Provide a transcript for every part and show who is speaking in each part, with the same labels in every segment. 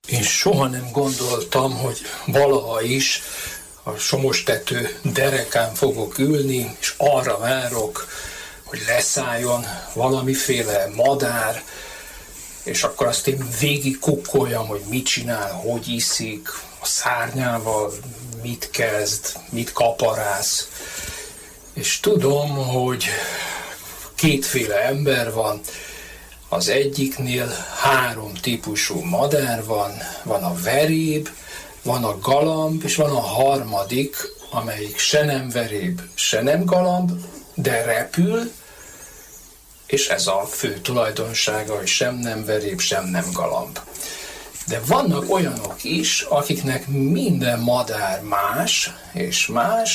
Speaker 1: Én soha nem gondoltam, hogy valaha is a Somostető derekán fogok ülni, és arra várok, hogy leszálljon valamiféle madár, és akkor azt én végig kukkoljam, hogy mit csinál, hogy iszik, a szárnyával mit kezd, mit kaparász. És tudom, hogy kétféle ember van. Az egyiknél 3 típusú madár van. Van a veréb, van a galamb, és van a harmadik, amelyik se nem veréb, se nem galamb, de repül, és ez a fő tulajdonsága, hogy sem nem veréb, sem nem galamb. De vannak olyanok is, akiknek minden madár más, és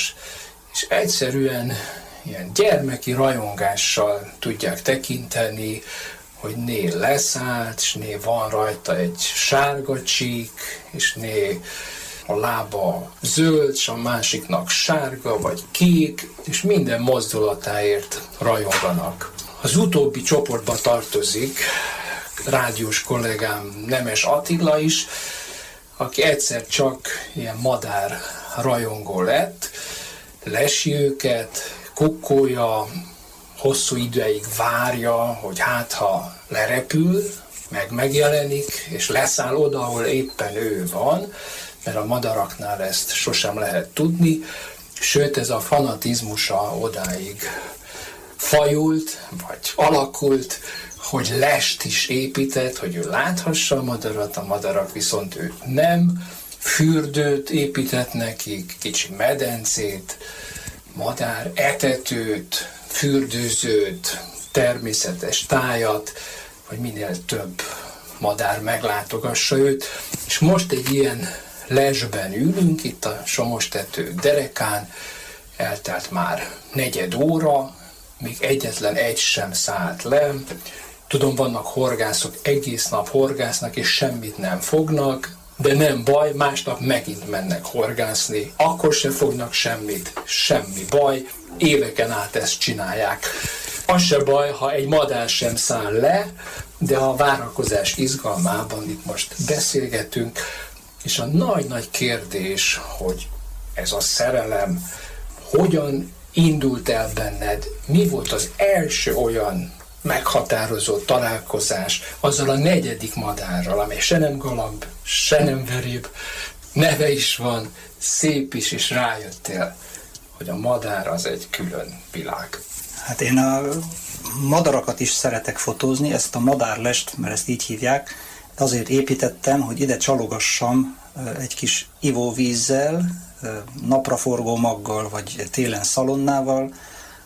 Speaker 1: egyszerűen ilyen gyermeki rajongással tudják tekinteni, hogy né leszállt, és né van rajta egy sárga csík, és né a lába zöld, és a másiknak sárga vagy kék, és minden mozdulatáért rajonganak. Az utóbbi csoportba tartozik rádiós kollégám Nemes Attila is, aki egyszer csak ilyen madár rajongó lett, lesi őket, kukkolja, hosszú ideig várja, hogy hát ha lerepül, megjelenik, és leszáll oda, ahol éppen ő van, mert a madaraknál ezt sosem lehet tudni, sőt ez a fanatizmusa odáig fajult, vagy alakult, hogy lest is épített, hogy ő láthassa a madarat, a madarak viszont őt nem, fürdőt épített nekik, kicsi medencét, madár etetőt, fürdőzőt, természetes tájat, hogy minél több madár meglátogassa őt. És most egy ilyen lesben ülünk, itt a Somostető derekán, eltelt már 4 óra, még egyetlen egy sem szállt le. Tudom, vannak horgászok, egész nap horgásznak, és semmit nem fognak, de nem baj, másnap megint mennek horgászni, akkor se fognak semmit, semmi baj, éveken át ezt csinálják. Az se baj, ha egy madár sem száll le, de a várakozás izgalmában itt most beszélgetünk, és a nagy-nagy kérdés, hogy ez a szerelem hogyan indult el benned, mi volt az első olyan meghatározó találkozás azzal a 4. madárral, amely se nem galamb, se nem veréb, neve is van, szép is, és rájöttél, hogy a madár az egy külön világ.
Speaker 2: Hát én a madarakat is szeretek fotózni, ezt a madárlest, mert ezt így hívják, azért építettem, hogy ide csalogassam egy kis ivóvízzel, napraforgó maggal, vagy télen szalonnával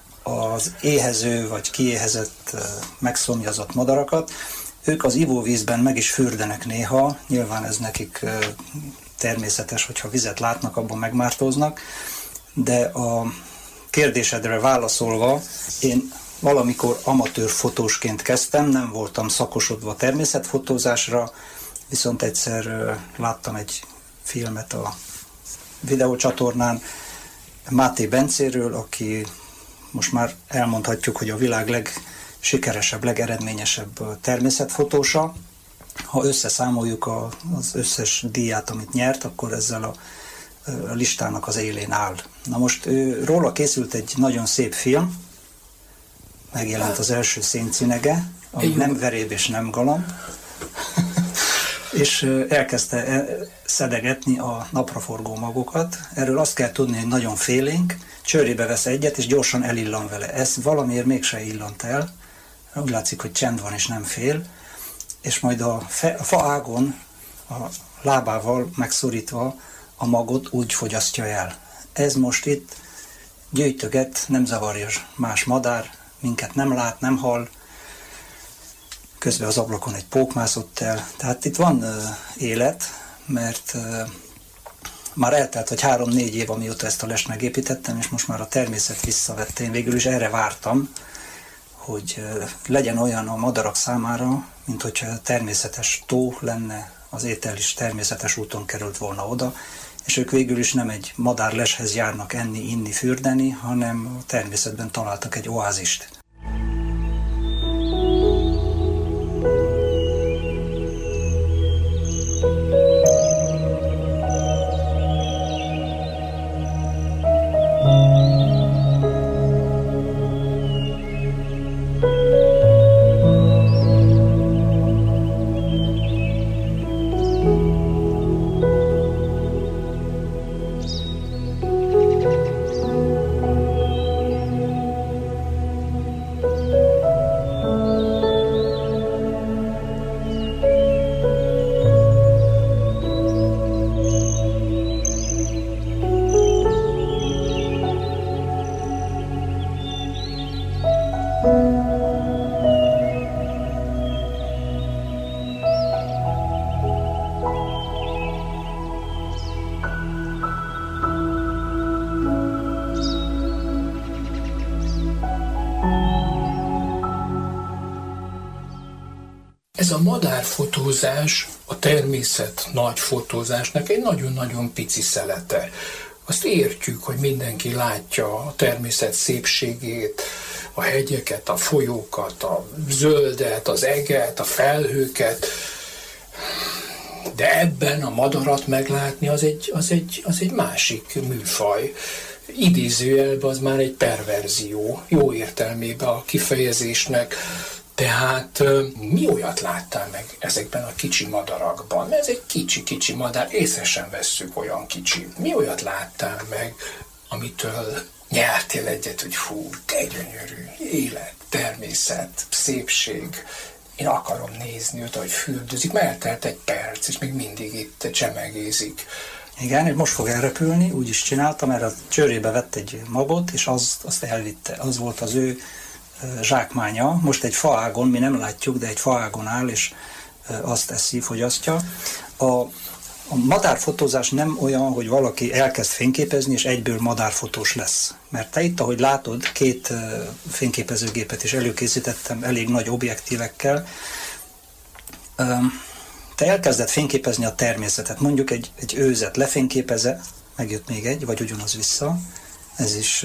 Speaker 2: az éhező vagy kiéhezett, megszomjazott madarakat. Ők az ivóvízben meg is fürdenek néha, nyilván ez nekik természetes, hogyha vizet látnak, abban megmártóznak, de a kérdésedre válaszolva, én valamikor amatőr fotósként kezdtem, nem voltam szakosodva természetfotózásra, viszont egyszer láttam egy filmet a videócsatornán Máté Bencéről, aki most már elmondhatjuk, hogy a világ legsikeresebb, legeredményesebb természetfotósa. Ha összeszámoljuk az összes díját, amit nyert, akkor ezzel a listának az élén áll. Na most róla készült egy nagyon szép film, megjelent az első Széncinege, ami nem veréb és nem galamb, és elkezdte szedegetni a napraforgó magokat. Erről azt kell tudni, hogy nagyon félénk, csőrébe vesz egyet, és gyorsan elillan vele. Ez valamiért mégse illant el, úgy látszik, hogy csend van és nem fél, és majd a faágon a lábával megszorítva a magot úgy fogyasztja el. Ez most itt gyűjtöget, nem zavarja más madár, minket nem lát, nem hall, közben az ablakon egy pók mászott el. Tehát itt van élet, mert már eltelt, hogy 3-4 év, amióta ezt a lest megépítettem, és most már a természet visszavette. Én végül is erre vártam, hogy legyen olyan a madarak számára, mint hogyha természetes tó lenne, az étel is természetes úton került volna oda, és ők végül is nem egy madárleshez járnak enni, inni, fürdeni, hanem a természetben találtak egy oázist.
Speaker 1: Ez a madárfotózás a természet nagy fotózásnak egy nagyon-nagyon pici szelete. Azt értjük, hogy mindenki látja a természet szépségét, a hegyeket, a folyókat, a zöldet, az eget, a felhőket, de ebben a madarat meglátni az egy másik műfaj. Idézőjelben az már egy perverzió, jó értelmében a kifejezésnek. Tehát mi olyat láttál meg ezekben a kicsi madarakban? Ez egy kicsi madár, észre sem vesszük, olyan kicsi. Mi olyat láttál meg, amitől nyertél egyet, hogy hú, de gyönyörű, élet, természet, szépség. Én akarom nézni őt, ahogy fürdőzik, mert eltelt egy perc, és még mindig itt csemegézik.
Speaker 2: Igen, és most fog elrepülni, úgy is csináltam, mert a csőrébe vett egy magot, és azt elvitte. Az volt az ő zsákmánya. Most egy faágon, mi nem látjuk, de egy faágon áll, és azt eszi, fogyasztja. A madárfotózás nem olyan, hogy valaki elkezd fényképezni, és egyből madárfotós lesz. Mert te itt, ahogy látod, 2 fényképezőgépet is előkészítettem elég nagy objektívekkel. Te elkezded fényképezni a természetet. Mondjuk egy őzet lefényképeze, megjött még egy, vagy ugyanaz vissza. Ez is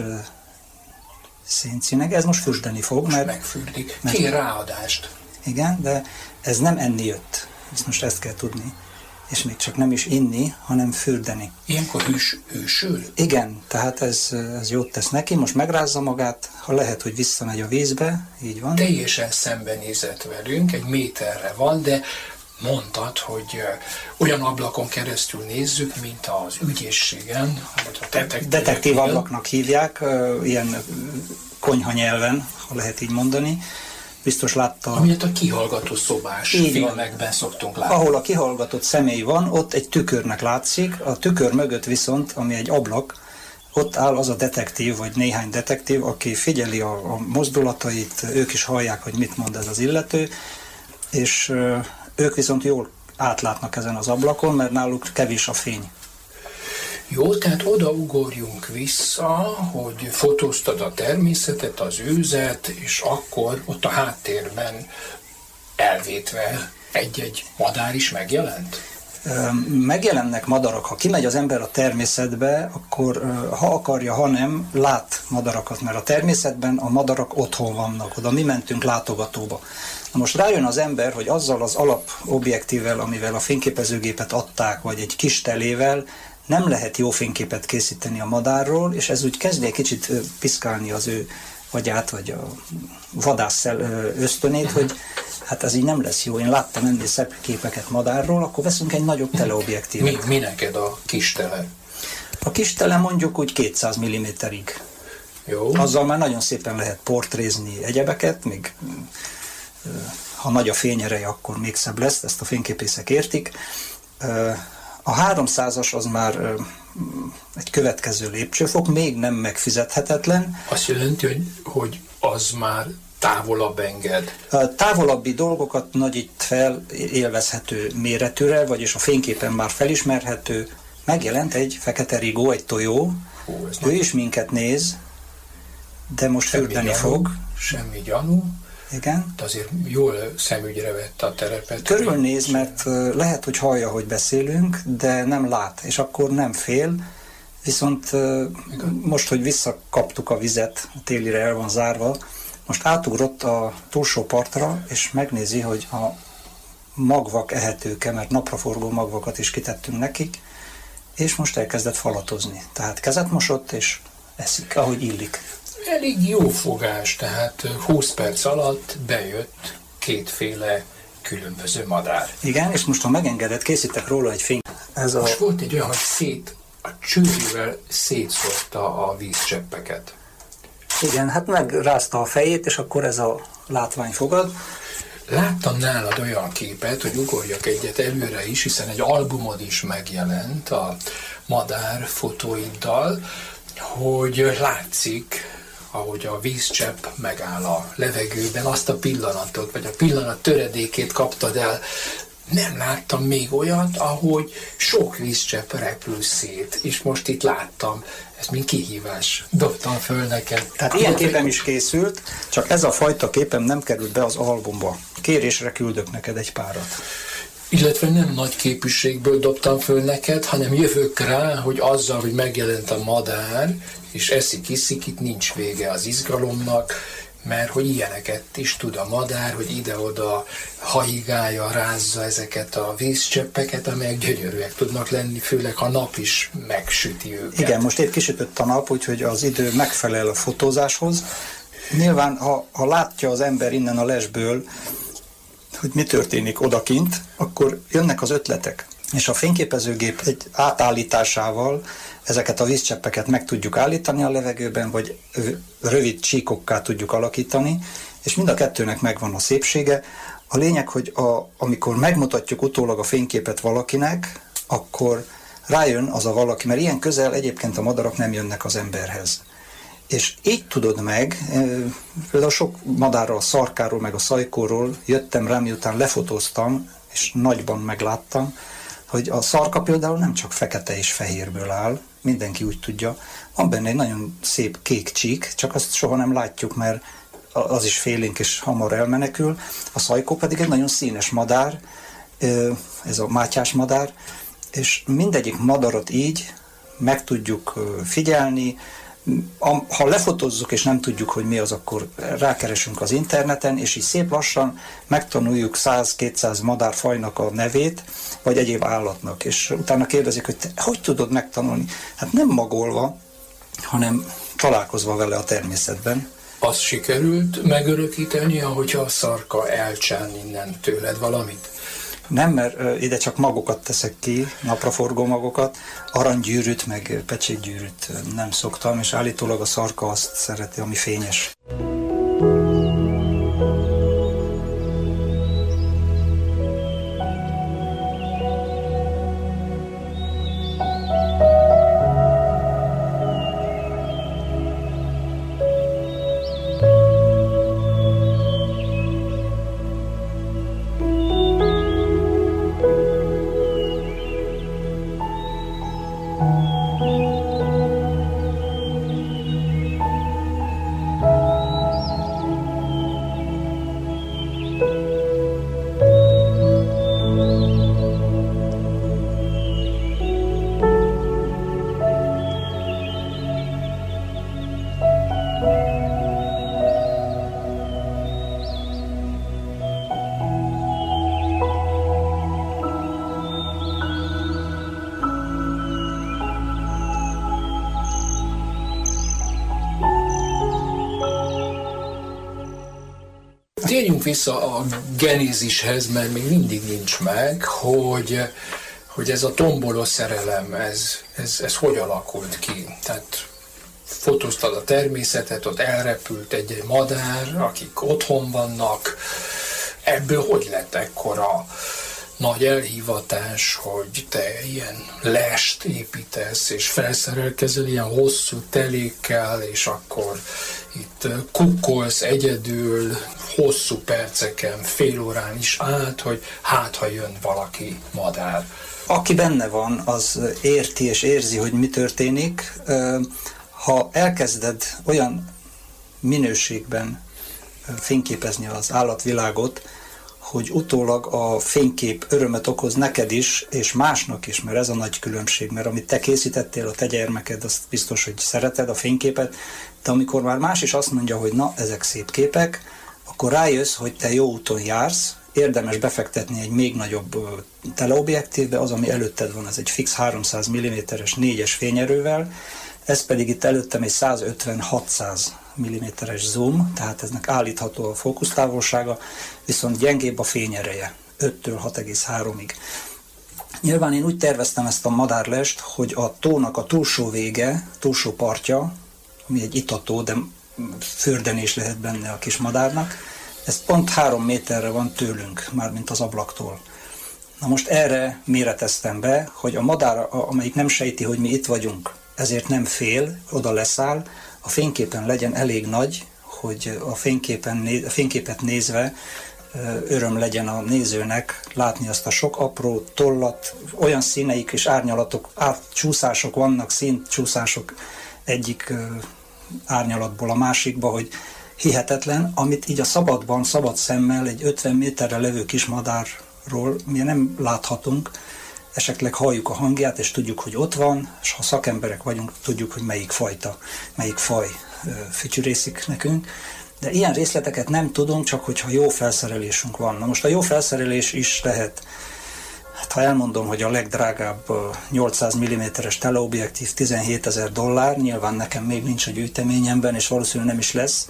Speaker 2: szénszíneg. Ez most fürdeni fog.
Speaker 1: Most megfürdik. Kér ráadást.
Speaker 2: Igen, de ez nem enni jött. Ezt kell tudni. És még csak nem is inni, hanem fürdeni.
Speaker 1: Ilyenkor hűsül?
Speaker 2: Igen, tehát ez jót tesz neki. Most megrázza magát, ha lehet, hogy visszamegy a vízbe, így van.
Speaker 1: Teljesen szembenézett velünk, egy méterre van, de mondtad, hogy olyan ablakon keresztül nézzük, mint az ügyészségen, vagy a
Speaker 2: detektív ablaknak hívják, ilyen konyhanyelven, ha lehet így mondani. Biztos látta...
Speaker 1: Amilyet a kihallgató szobás filmekben szoktunk látni.
Speaker 2: Ahol a kihallgatott személy van, ott egy tükörnek látszik, a tükör mögött viszont, ami egy ablak, ott áll az a detektív, vagy néhány detektív, aki figyeli a mozdulatait, ők is hallják, hogy mit mond ez az illető, és ők viszont jól átlátnak ezen az ablakon, mert náluk kevés a fény.
Speaker 1: Jó, tehát odaugorjunk vissza, hogy fotóztad a természetet, az őzet, és akkor ott a háttérben elvétve egy madár is megjelent?
Speaker 2: Megjelennek madarak. Ha kimegy az ember a természetbe, akkor ha akarja, ha nem, lát madarakat, mert a természetben a madarak otthon vannak. Oda mi mentünk látogatóba. Na most rájön az ember, hogy azzal az alapobjektívvel, amivel a fényképezőgépet adták, vagy egy kis telével, nem lehet jó fényképet készíteni a madárról, és ez úgy kezdi egy kicsit piszkálni az ő agyát, vagy a vadász ösztönét, hogy hát ez így nem lesz jó. Én láttam ennél szebb képeket madárról, akkor veszünk egy nagyobb teleobjektívet.
Speaker 1: Mi neked a kis tele?
Speaker 2: A kis tele mondjuk úgy 200 mm-ig.
Speaker 1: Jó.
Speaker 2: Azzal már nagyon szépen lehet portrézni egyebeket, még ha nagy a fényereje, akkor még szebb lesz, ezt a fényképészek értik. A 300-as az már egy következő lépcsőfok, még nem megfizethetetlen.
Speaker 1: Azt jelenti, hogy az már távolabb enged.
Speaker 2: A távolabbi dolgokat nagyít fel élvezhető méretűre, vagyis a fényképen már felismerhető. Megjelent egy fekete rigó, egy tojó. Ő is minket néz, de most fürdeni fog.
Speaker 1: Semmi gyanú.
Speaker 2: Igen.
Speaker 1: De azért jól szemügyre vette a terepet.
Speaker 2: Körülnéz, mert lehet, hogy hallja, hogy beszélünk, de nem lát, és akkor nem fél. Viszont most, hogy visszakaptuk a vizet, a télire el van zárva, most átugrott a túlsó partra, és megnézi, hogy a magvak ehetők-e, mert napraforgó magvakat is kitettünk nekik, és most elkezdett falatozni. Tehát kezet mosott, és eszik, ahogy illik.
Speaker 1: Elég jó fogás, tehát 20 perc alatt bejött 2 különböző madár.
Speaker 2: Igen, és most ha megengedett, készítek róla egy fényt.
Speaker 1: Most volt egy olyan, hogy a csőrivel szétszórta a vízcseppeket.
Speaker 2: Igen, hát megrázta a fejét, és akkor ez a látvány fogad.
Speaker 1: Láttam nálad olyan képet, hogy ugorjak egyet előre is, hiszen egy albumod is megjelent a madár fotóiddal, hogy látszik, ahogy a vízcsepp megáll a levegőben, azt a pillanatot, vagy a pillanat töredékét kaptad el. nem láttam még olyat, ahogy sok vízcsepp repül szét, és most itt láttam. Ez mind kihívás. Dobtam föl neked.
Speaker 2: Tehát ilyen képem is készült, csak ez a fajta képem nem került be az albumba. Kérésre küldök neked egy párat.
Speaker 1: Illetve nem nagy képűségből dobtam föl neked, hanem jövök rá, hogy azzal, hogy megjelent a madár, és eszik-iszik, itt nincs vége az izgalomnak, mert hogy ilyeneket is tud a madár, hogy ide-oda hajigálja, rázza ezeket a vízcseppeket, amelyek gyönyörűek tudnak lenni, főleg ha nap is megsüti őket.
Speaker 2: Igen, most épp kisütött a nap, úgyhogy az idő megfelel a fotózáshoz. Nyilván, ha látja az ember innen a lesből, hogy mi történik odakint, akkor jönnek az ötletek. És a fényképezőgép egy átállításával ezeket a vízcseppeket meg tudjuk állítani a levegőben, vagy rövid csíkokká tudjuk alakítani, és mind a kettőnek megvan a szépsége. A lényeg, hogy amikor megmutatjuk utólag a fényképet valakinek, akkor rájön az a valaki, mert ilyen közel egyébként a madarak nem jönnek az emberhez. És így tudod meg, például sok madárról, a szarkáról, meg a szajkóról jöttem rá, miután lefotóztam, és nagyban megláttam, hogy a szarka például nem csak fekete és fehérből áll, mindenki úgy tudja, van benne egy nagyon szép kék csík, csak azt soha nem látjuk, mert az is félénk és hamar elmenekül. A szajkó pedig egy nagyon színes madár, ez a mátyás madár, és mindegyik madarat így meg tudjuk figyelni. Ha lefotózzuk és nem tudjuk, hogy mi az, akkor rákeresünk az interneten, és így szép lassan megtanuljuk 100-200 madárfajnak a nevét, vagy egyéb állatnak. És utána kérdezik, hogy te hogy tudod megtanulni? Hát nem magolva, hanem találkozva vele a természetben.
Speaker 1: Azt sikerült megörökíteni, ahogyha a szarka elcsán innen tőled valamit?
Speaker 2: Nem, mert ide csak magokat teszek ki, napraforgó magokat, aranygyűrűt, meg pecsétgyűrűt nem szoktam, és állítólag a szarka azt szereti, ami fényes.
Speaker 1: Térjünk vissza a genézishez, mert még mindig nincs meg, hogy ez a tomboló szerelem, ez hogy alakult ki? Tehát fotóztad a természetet, ott elrepült egy madár, akik otthon vannak. Ebből hogy lett ekkora nagy elhivatás, hogy te ilyen lest építesz, és felszerelkezel ilyen hosszú telékkel, és akkor itt kukkolsz egyedül, hosszú perceken, fél órán is át, hogy hát, ha jön valaki madár.
Speaker 2: Aki benne van, az érti és érzi, hogy mi történik. Ha elkezded olyan minőségben fényképezni az állatvilágot, hogy utólag a fénykép örömet okoz neked is, és másnak is, mert ez a nagy különbség, mert amit te készítettél, a te gyermeked, azt biztos, hogy szereted a fényképet, de amikor már más is azt mondja, hogy na, ezek szép képek, akkor rájössz, hogy te jó úton jársz, érdemes befektetni egy még nagyobb teleobjektívbe, az, ami előtted van, ez egy fix 300 mm-es 4-es fényerővel, ez pedig itt előttem egy 150-600 mm-es zoom, tehát eznek állítható a fókusztávolsága, viszont gyengébb a fényereje, 5-től 6,3-ig. Nyilván én úgy terveztem ezt a madárlest, hogy a tónak a túlsó vége, túlsó partja, ami egy itató, de fördenés lehet benne a kis madárnak, ez pont 3 méterre van tőlünk, mármint az ablaktól. Na most erre méreteztem be, hogy a madár, amelyik nem sejti, hogy mi itt vagyunk, ezért nem fél, oda leszáll, a fényképen legyen elég nagy, hogy a fényképet nézve öröm legyen a nézőnek látni azt a sok apró tollat, olyan színeik és árnyalatok, átcsúszások vannak, színcsúszások egyik árnyalatból a másikba, hogy hihetetlen, amit így a szabadban, szabad szemmel egy 50 méterre levő kis madárról mi nem láthatunk, esetleg halljuk a hangját, és tudjuk, hogy ott van, és ha szakemberek vagyunk, tudjuk, hogy melyik faj fütyűrészik nekünk. De ilyen részleteket nem tudunk, csak hogyha jó felszerelésünk van. Na most a jó felszerelés is lehet, hát ha elmondom, hogy a legdrágább 800 mm-es teleobjektív $17,000, nyilván nekem még nincs a gyűjteményemben, és valószínűleg nem is lesz.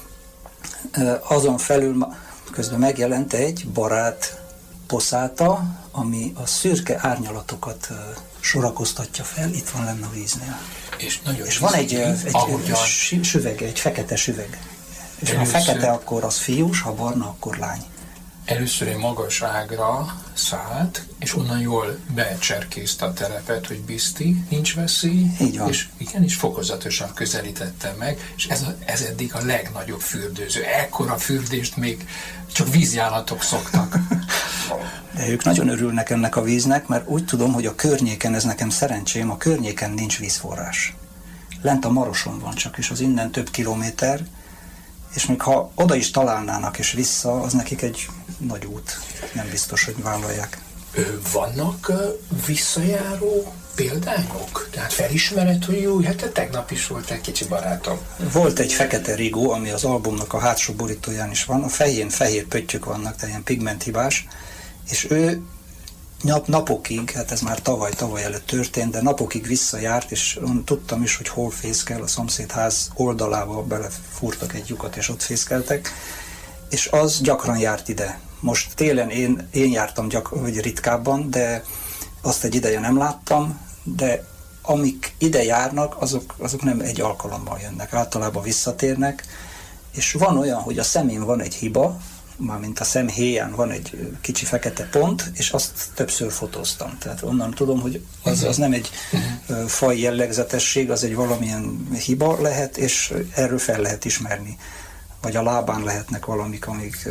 Speaker 2: Azon felül közben megjelent egy barát Posata, ami a szürke árnyalatokat sorakoztatja fel, itt van lenne a víznél. És van egy süveg, egy fekete süveg. És ha fekete, akkor az fiús, ha barna, akkor lány.
Speaker 1: Először egy magas ágra szállt, és onnan jól becserkészte a terepet, hogy bizti, nincs veszély.
Speaker 2: Így van.
Speaker 1: És igenis fokozatosan közelítette meg, és ez eddig a legnagyobb fürdőző. Ekkora fürdést még csak vízjállatok szoktak.
Speaker 2: De ők nagyon örülnek ennek a víznek, mert úgy tudom, hogy a környéken, ez nekem szerencsém, a környéken nincs vízforrás. Lent a Maroson van csak, és az innen több kilométer, és még ha oda is találnának és vissza, az nekik egy nagy út. Nem biztos, hogy vállalják.
Speaker 1: Vannak visszajáró példányok? Tehát felismered, hogy jó, hát tegnap is volt egy kicsi barátom.
Speaker 2: Volt egy fekete rigó, ami az albumnak a hátsó borítóján is van. A fején fehér pöttyök vannak, tehát ilyen pigmenthibás. És ő napokig, hát ez már tavaly előtt történt, de napokig visszajárt, és tudtam is, hogy hol fészkel, a szomszédház oldalába belefúrtak egy lyukat, és ott fészkeltek, és az gyakran járt ide. Most télen én jártam vagy ritkábban, de azt egy ideje nem láttam, de amik ide járnak, azok nem egy alkalommal jönnek, általában visszatérnek, és van olyan, hogy a szemén van egy hiba, mármint a szemhéján van egy kicsi fekete pont, és azt többször fotóztam. Tehát onnan tudom, hogy az nem egy faj jellegzetesség, az egy valamilyen hiba lehet, és erről fel lehet ismerni. Vagy a lábán lehetnek valamik, amik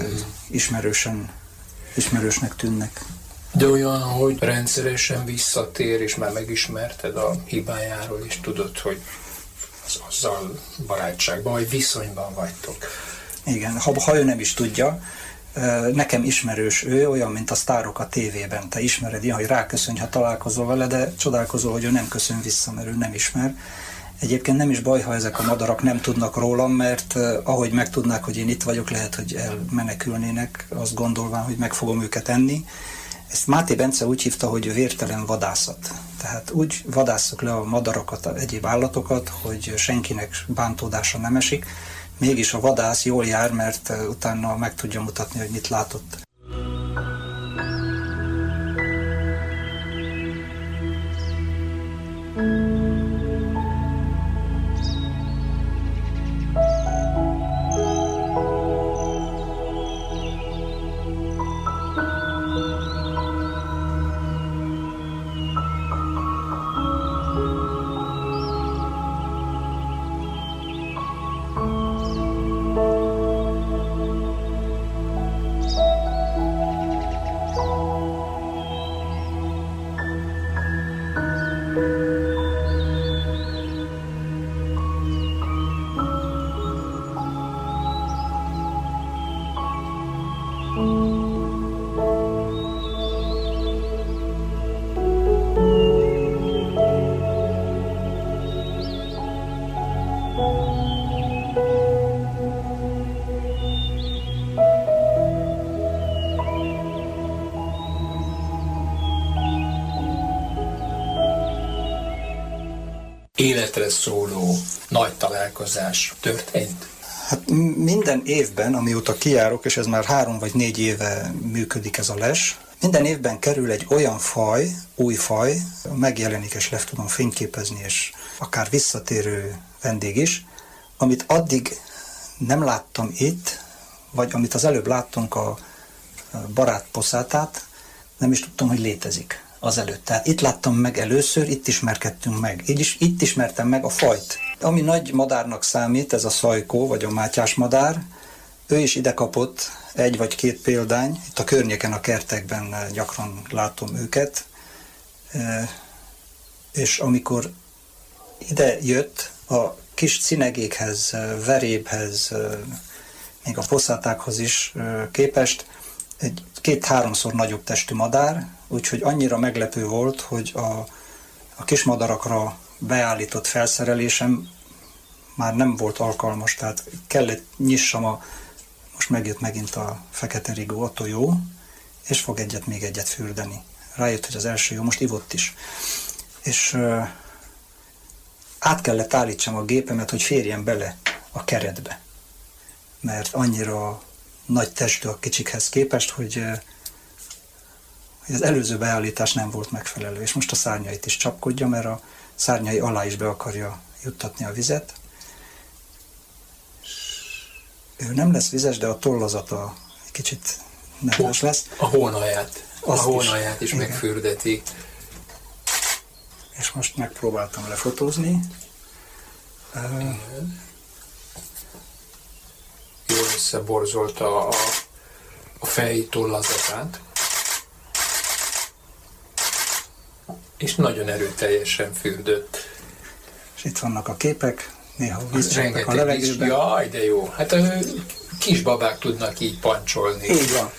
Speaker 2: ismerősnek tűnnek.
Speaker 1: De olyan, hogy rendszeresen visszatér, és már megismerted a hibájáról, és tudod, hogy azzal barátságban, vagy viszonyban vagytok.
Speaker 2: Igen, ha ő nem is tudja, nekem ismerős ő, olyan, mint a sztárok a tévében. Te ismered ilyen, hogy ráköszönj, ha találkozol vele, de csodálkozol, hogy ő nem köszön vissza, mert ő nem ismer. Egyébként nem is baj, ha ezek a madarak nem tudnak rólam, mert ahogy megtudnák, hogy én itt vagyok, lehet, hogy elmenekülnének, azt gondolván, hogy meg fogom őket enni. Ezt Máté Bence úgy hívta, hogy vértelen vadászat. Tehát úgy vadásszuk le a madarakat, egyéb állatokat, hogy senkinek bántódása nem esik. Mégis a vadász jól jár, mert utána meg tudja mutatni, hogy mit látott.
Speaker 1: Életre szóló nagy találkozás történt?
Speaker 2: Hát minden évben, amióta kijárok, és ez már 3 vagy 4 éve működik ez a les, minden évben kerül egy olyan faj, új faj, megjelenik és le tudom fényképezni, és akár visszatérő vendég is, amit addig nem láttam itt, vagy amit az előbb láttunk a barát Posatát, nem is tudtam, hogy létezik azelőtt. Tehát itt láttam meg először, itt ismerkedtünk meg. Itt ismertem meg a fajt. Ami nagy madárnak számít, ez a szajkó, vagy a mátyás madár, ő is ide kapott egy vagy két példány, itt a környéken, a kertekben gyakran látom őket, és amikor ide jött a kis cinegékhez, verébhez, még a poszátákhoz is képest egy 2-3-szor nagyobb testű madár, úgyhogy annyira meglepő volt, hogy a kismadarakra beállított felszerelésem már nem volt alkalmas, tehát kellett nyissam most megjött megint a fekete rigó, attól jó, és fog még egyet fürdeni. Rájött, hogy az első jó, most ivott is. És át kellett állítsam a gépemet, hogy férjen bele a keretbe. Mert annyira nagy testű a kicsikhez képest, hogy az előző beállítás nem volt megfelelő. És most a szárnyait is csapkodja, mert a szárnyai alá is be akarja juttatni a vizet. Ő nem lesz vizes, de a tollazata egy kicsit nedves lesz.
Speaker 1: A hónalját is megfürdeti.
Speaker 2: És most megpróbáltam lefotózni.
Speaker 1: Jól összeborzolta a fej tollazatát. És nagyon erőteljesen fürdött.
Speaker 2: És itt vannak a képek, néha vízcseppek a levegőben.
Speaker 1: Jaj, de jó. Hát a kisbabák tudnak így pancsolni.
Speaker 2: Így van.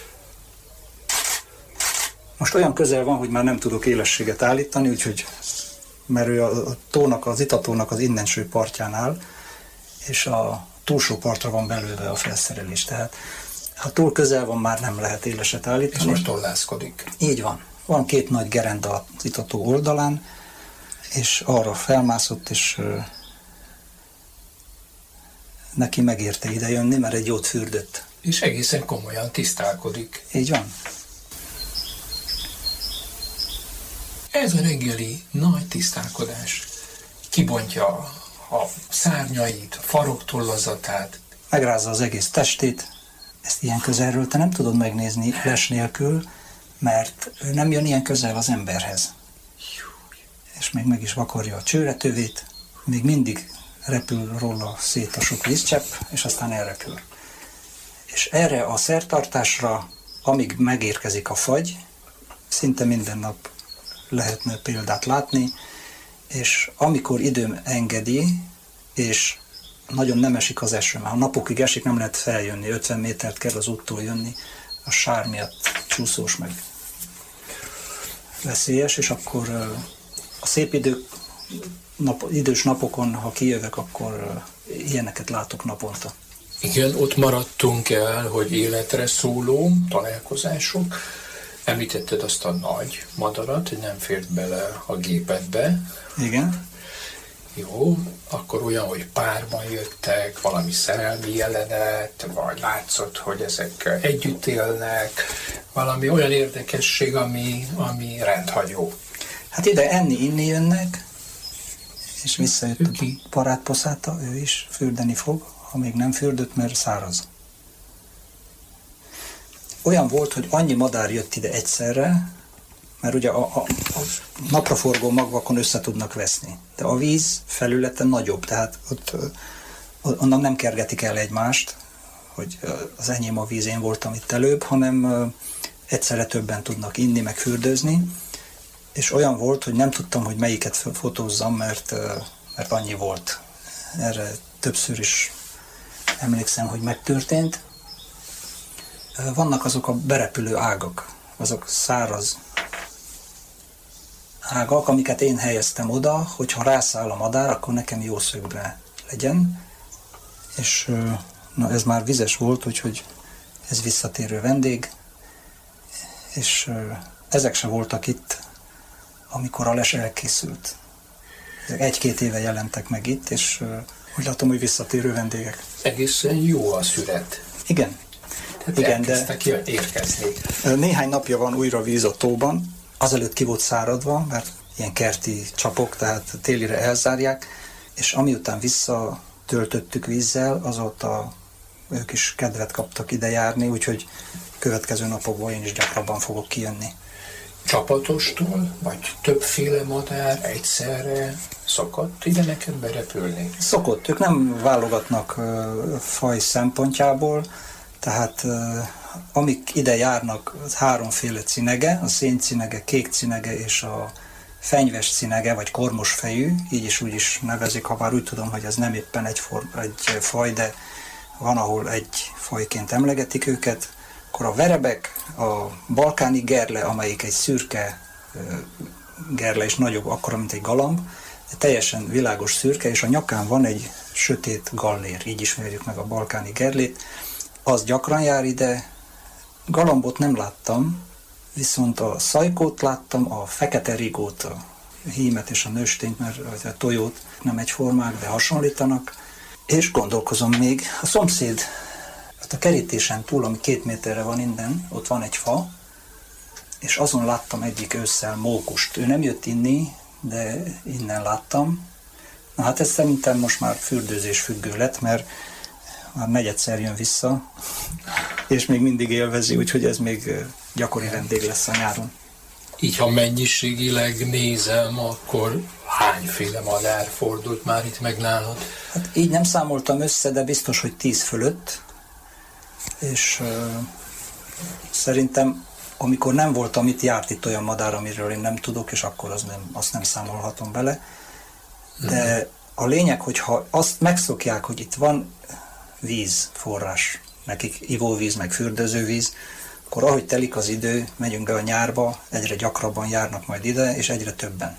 Speaker 2: Most olyan közel van, hogy már nem tudok élességet állítani, úgyhogy mert ő a tónak, az itatónak az innenső partján áll, és a túlsó partra van belőle a felszerelés. Tehát ha túl közel van, már nem lehet éleset állítani.
Speaker 1: És most tollászkodik.
Speaker 2: Így van. Van két nagy gerenda az itató oldalán, és arra felmászott, és neki megérte ide jönni, mert egy jót fürdött.
Speaker 1: És egészen komolyan tisztálkodik.
Speaker 2: Így van.
Speaker 1: Ez a reggeli nagy tisztálkodás. Kibontja a szárnyait, a faroktollazatát.
Speaker 2: Megrázza az egész testét. Ezt ilyen közelről te nem tudod megnézni les nélkül, mert ő nem jön ilyen közel az emberhez. És még meg is vakarja a csőretövét, még mindig repül róla szét a sok vízcsepp, és aztán elrepül. És erre a szertartásra, amíg megérkezik a fagy, szinte minden nap lehetne példát látni, és amikor időm engedi, és nagyon nem esik az eső, mert ha napokig esik, nem lehet feljönni, 50 métert kell az úttól jönni, a sár miatt csúszós meg veszélyes, és akkor a szép idős napokon, ha kijövök, akkor ilyeneket látok naponta.
Speaker 1: Igen, ott maradtunk el, hogy életre szóló találkozások. Említetted azt a nagy madarat, hogy nem fért bele a gépedbe.
Speaker 2: Igen.
Speaker 1: Jó, akkor olyan, hogy párban jöttek, valami szerelmi jelenet, vagy látszott, hogy ezek együtt élnek, valami olyan érdekesség, ami rendhagyó.
Speaker 2: Hát ide enni-inni jönnek, és visszajött a parádposzáta, ő is fürdeni fog, ha még nem fürdött, mert száraz. Olyan volt, hogy annyi madár jött ide egyszerre, mert ugye a napraforgó magvakon össze tudnak veszni. De a víz felülete nagyobb, tehát ott onnan nem kergetik el egymást, hogy az enyém a víz, én voltam itt előbb, hanem egyszerre többen tudnak inni, meg fürdőzni. És olyan volt, hogy nem tudtam, hogy melyiket fotózzam, mert annyi volt. Erre többször is emlékszem, hogy megtörtént. Vannak azok a berepülő ágak, azok száraz ágak, amiket én helyeztem oda, hogyha rászáll a madár, akkor nekem jó szögbe legyen. És na, ez már vizes volt, úgyhogy ez visszatérő vendég. És ezek se voltak itt, amikor a les elkészült. Ezek 1-2 éve jelentek meg itt, és úgy látom, hogy visszatérő vendégek.
Speaker 1: Egészen jó a szület.
Speaker 2: Igen.
Speaker 1: Tehát
Speaker 2: igen,
Speaker 1: de érkezni.
Speaker 2: Néhány napja van újra víz a tóban, azelőtt ki volt száradva, mert ilyen kerti csapok, tehát télire elzárják, és amiután visszatöltöttük vízzel, azóta ők is kedvet kaptak ide járni, úgyhogy következő napokban én is gyakrabban fogok kijönni.
Speaker 1: Csapatostól, vagy többféle madár egyszerre szokott ide neked berepülni?
Speaker 2: Szokott, ők nem válogatnak faj szempontjából, Tehát amik ide járnak, az háromféle cinege, a széncinege, kék cinege és a fenyves cinege, vagy kormos fejű, így is úgy is nevezik, ha bár úgy tudom, hogy ez nem éppen egy faj, de van, ahol egy fajként emlegetik őket. Akkor a verebek, a balkáni gerle, amelyik egy szürke gerle, és nagyobb, akkora, mint egy galamb, de teljesen világos szürke, és a nyakán van egy sötét gallér, így ismerjük meg a balkáni gerlét. Az gyakran jár ide, galambot nem láttam, viszont a szajkót láttam, a fekete rigót, a hímet és a nőstényt, mert a tojót nem egyformák, de hasonlítanak. És gondolkozom még, a szomszéd, a kerítésen túl, ami 2 méterre van innen, ott van egy fa, és azon láttam egyik ősszel mókust. Ő nem jött inni, de innen láttam. Na hát ez szerintem most már fürdőzés függő lett, mert már negyedszer jön vissza, és még mindig élvezi, úgyhogy ez még gyakori vendég lesz a nyáron.
Speaker 1: Így, ha mennyiségileg nézem, akkor hányféle madár fordult már itt meg nálad?
Speaker 2: Hát így nem számoltam össze, de biztos, hogy 10 fölött, és szerintem amikor nem voltam itt, járt itt olyan madár, amiről én nem tudok, és akkor azt nem számolhatom bele. De a lényeg, hogyha azt megszokják, hogy itt van vízforrás, nekik ivóvíz, meg fürdőzővíz, akkor ahogy telik az idő, megyünk be a nyárba, egyre gyakrabban járnak majd ide, és egyre többen.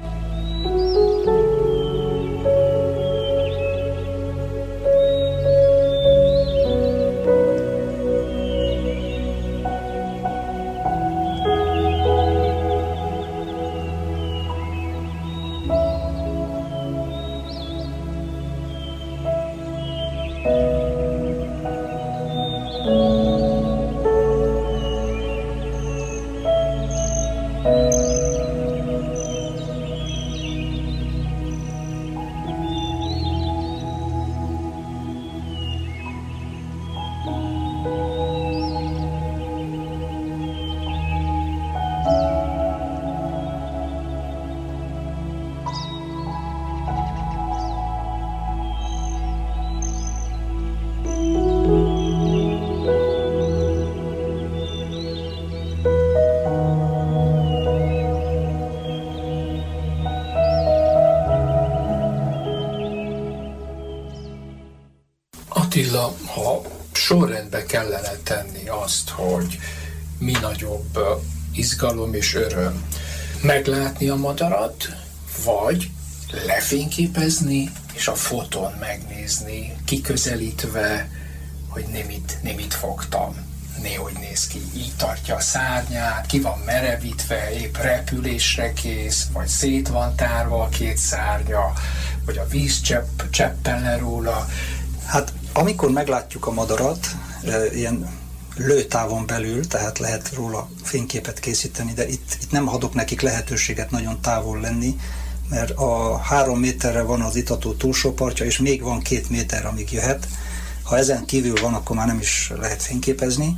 Speaker 1: Attila, ha sorrendbe kellene tenni azt, hogy mi nagyobb izgalom és öröm, meglátni a madarat, vagy lefényképezni, és a fotón megnézni, kiközelítve, hogy nem itt fogtam, néhogy néz ki, így tartja a szárnyát, ki van merevítve, épp repülésre kész, vagy szét van tárva a 2 szárnya, vagy a víz cseppen le róla.
Speaker 2: Hát amikor meglátjuk a madarat, ilyen lőtávon belül, tehát lehet róla fényképet készíteni, de itt nem adok nekik lehetőséget nagyon távol lenni, mert a 3 méterre van az itató túlsó partja, és még van 2 méter, amíg jöhet. Ha ezen kívül van, akkor már nem is lehet fényképezni.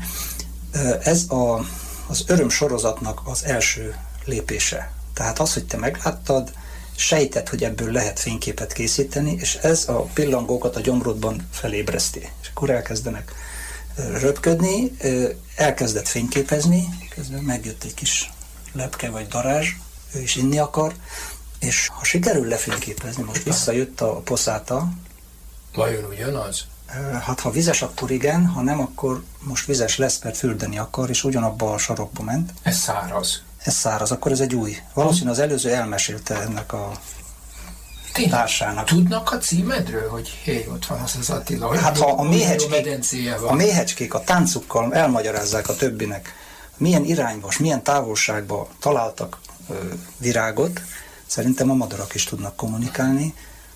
Speaker 2: Ez az öröm sorozatnak az első lépése. Tehát az, hogy te megláttad, sejtett, hogy ebből lehet fényképet készíteni, és ez a pillangókat a gyomrodban felébreszti. És akkor elkezdenek röpködni, elkezdett fényképezni, közben megjött egy kis lepke vagy darázs, ő is inni akar, és ha sikerül lefényképezni, most visszajött a poszáta.
Speaker 1: Vajon ugyanaz?
Speaker 2: Hát ha vizes, akkor igen, ha nem, akkor most vizes lesz, mert fürdeni akar, és ugyanabba a sarokba ment.
Speaker 1: Ez száraz.
Speaker 2: Ez száraz, akkor ez egy új. Valószínűleg az előző elmesélte ennek a társának.
Speaker 1: Tudnak a címedről, hogy hé, ott van az Attila?
Speaker 2: Hát ha a méhecskék a táncukkal elmagyarázzák a többinek, milyen irányba, milyen távolságba találtak virágot, szerintem a madarak is tudnak kommunikálni.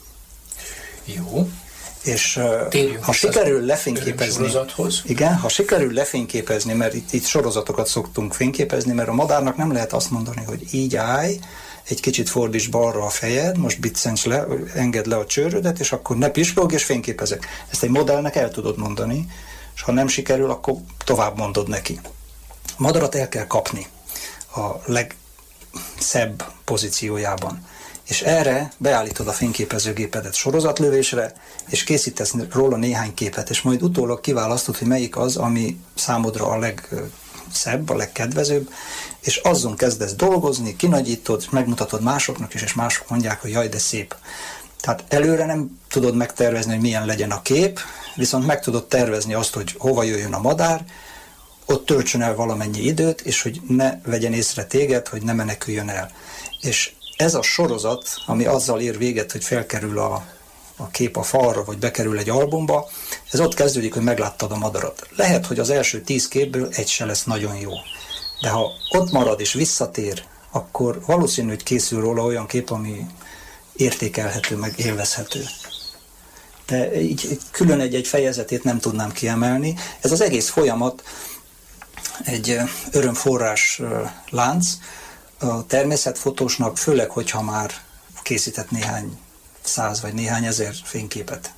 Speaker 1: Jó.
Speaker 2: És ha sikerül lefényképezni, igen, ha sikerül lefényképezni, mert itt sorozatokat szoktunk fényképezni, mert a madárnak nem lehet azt mondani, hogy így állj, egy kicsit fordíts balra a fejed, most biccents le, engedd le a csőrödet, és akkor ne pislogj, és fényképezek. Ezt egy modellnek el tudod mondani, és ha nem sikerül, akkor tovább mondod neki. A madarat el kell kapni a legszebb pozíciójában. és erre beállítod a fényképezőgépedet sorozatlövésre, és készítesz róla néhány képet, és majd utólag kiválasztod, hogy melyik az, ami számodra a legszebb, a legkedvezőbb, és azon kezdesz dolgozni, kinagyítod, megmutatod másoknak is, és mások mondják, hogy jaj, de szép. Tehát előre nem tudod megtervezni, hogy milyen legyen a kép, viszont meg tudod tervezni azt, hogy hova jöjjön a madár, ott töltsön el valamennyi időt, és hogy ne vegyen észre téged, hogy ne meneküljön el. És ez a sorozat, ami azzal ér véget, hogy felkerül a kép a falra, vagy bekerül egy albumba, ez ott kezdődik, hogy megláttad a madarat. Lehet, hogy az első 10 képből egy se lesz nagyon jó. De ha ott marad és visszatér, akkor valószínű, hogy készül róla olyan kép, ami értékelhető, meg élvezhető. De így külön egy fejezetét nem tudnám kiemelni. Ez az egész folyamat egy örömforrás lánc a természetfotósnak, főleg, hogyha már készített néhány 100 vagy néhány ezer fényképet.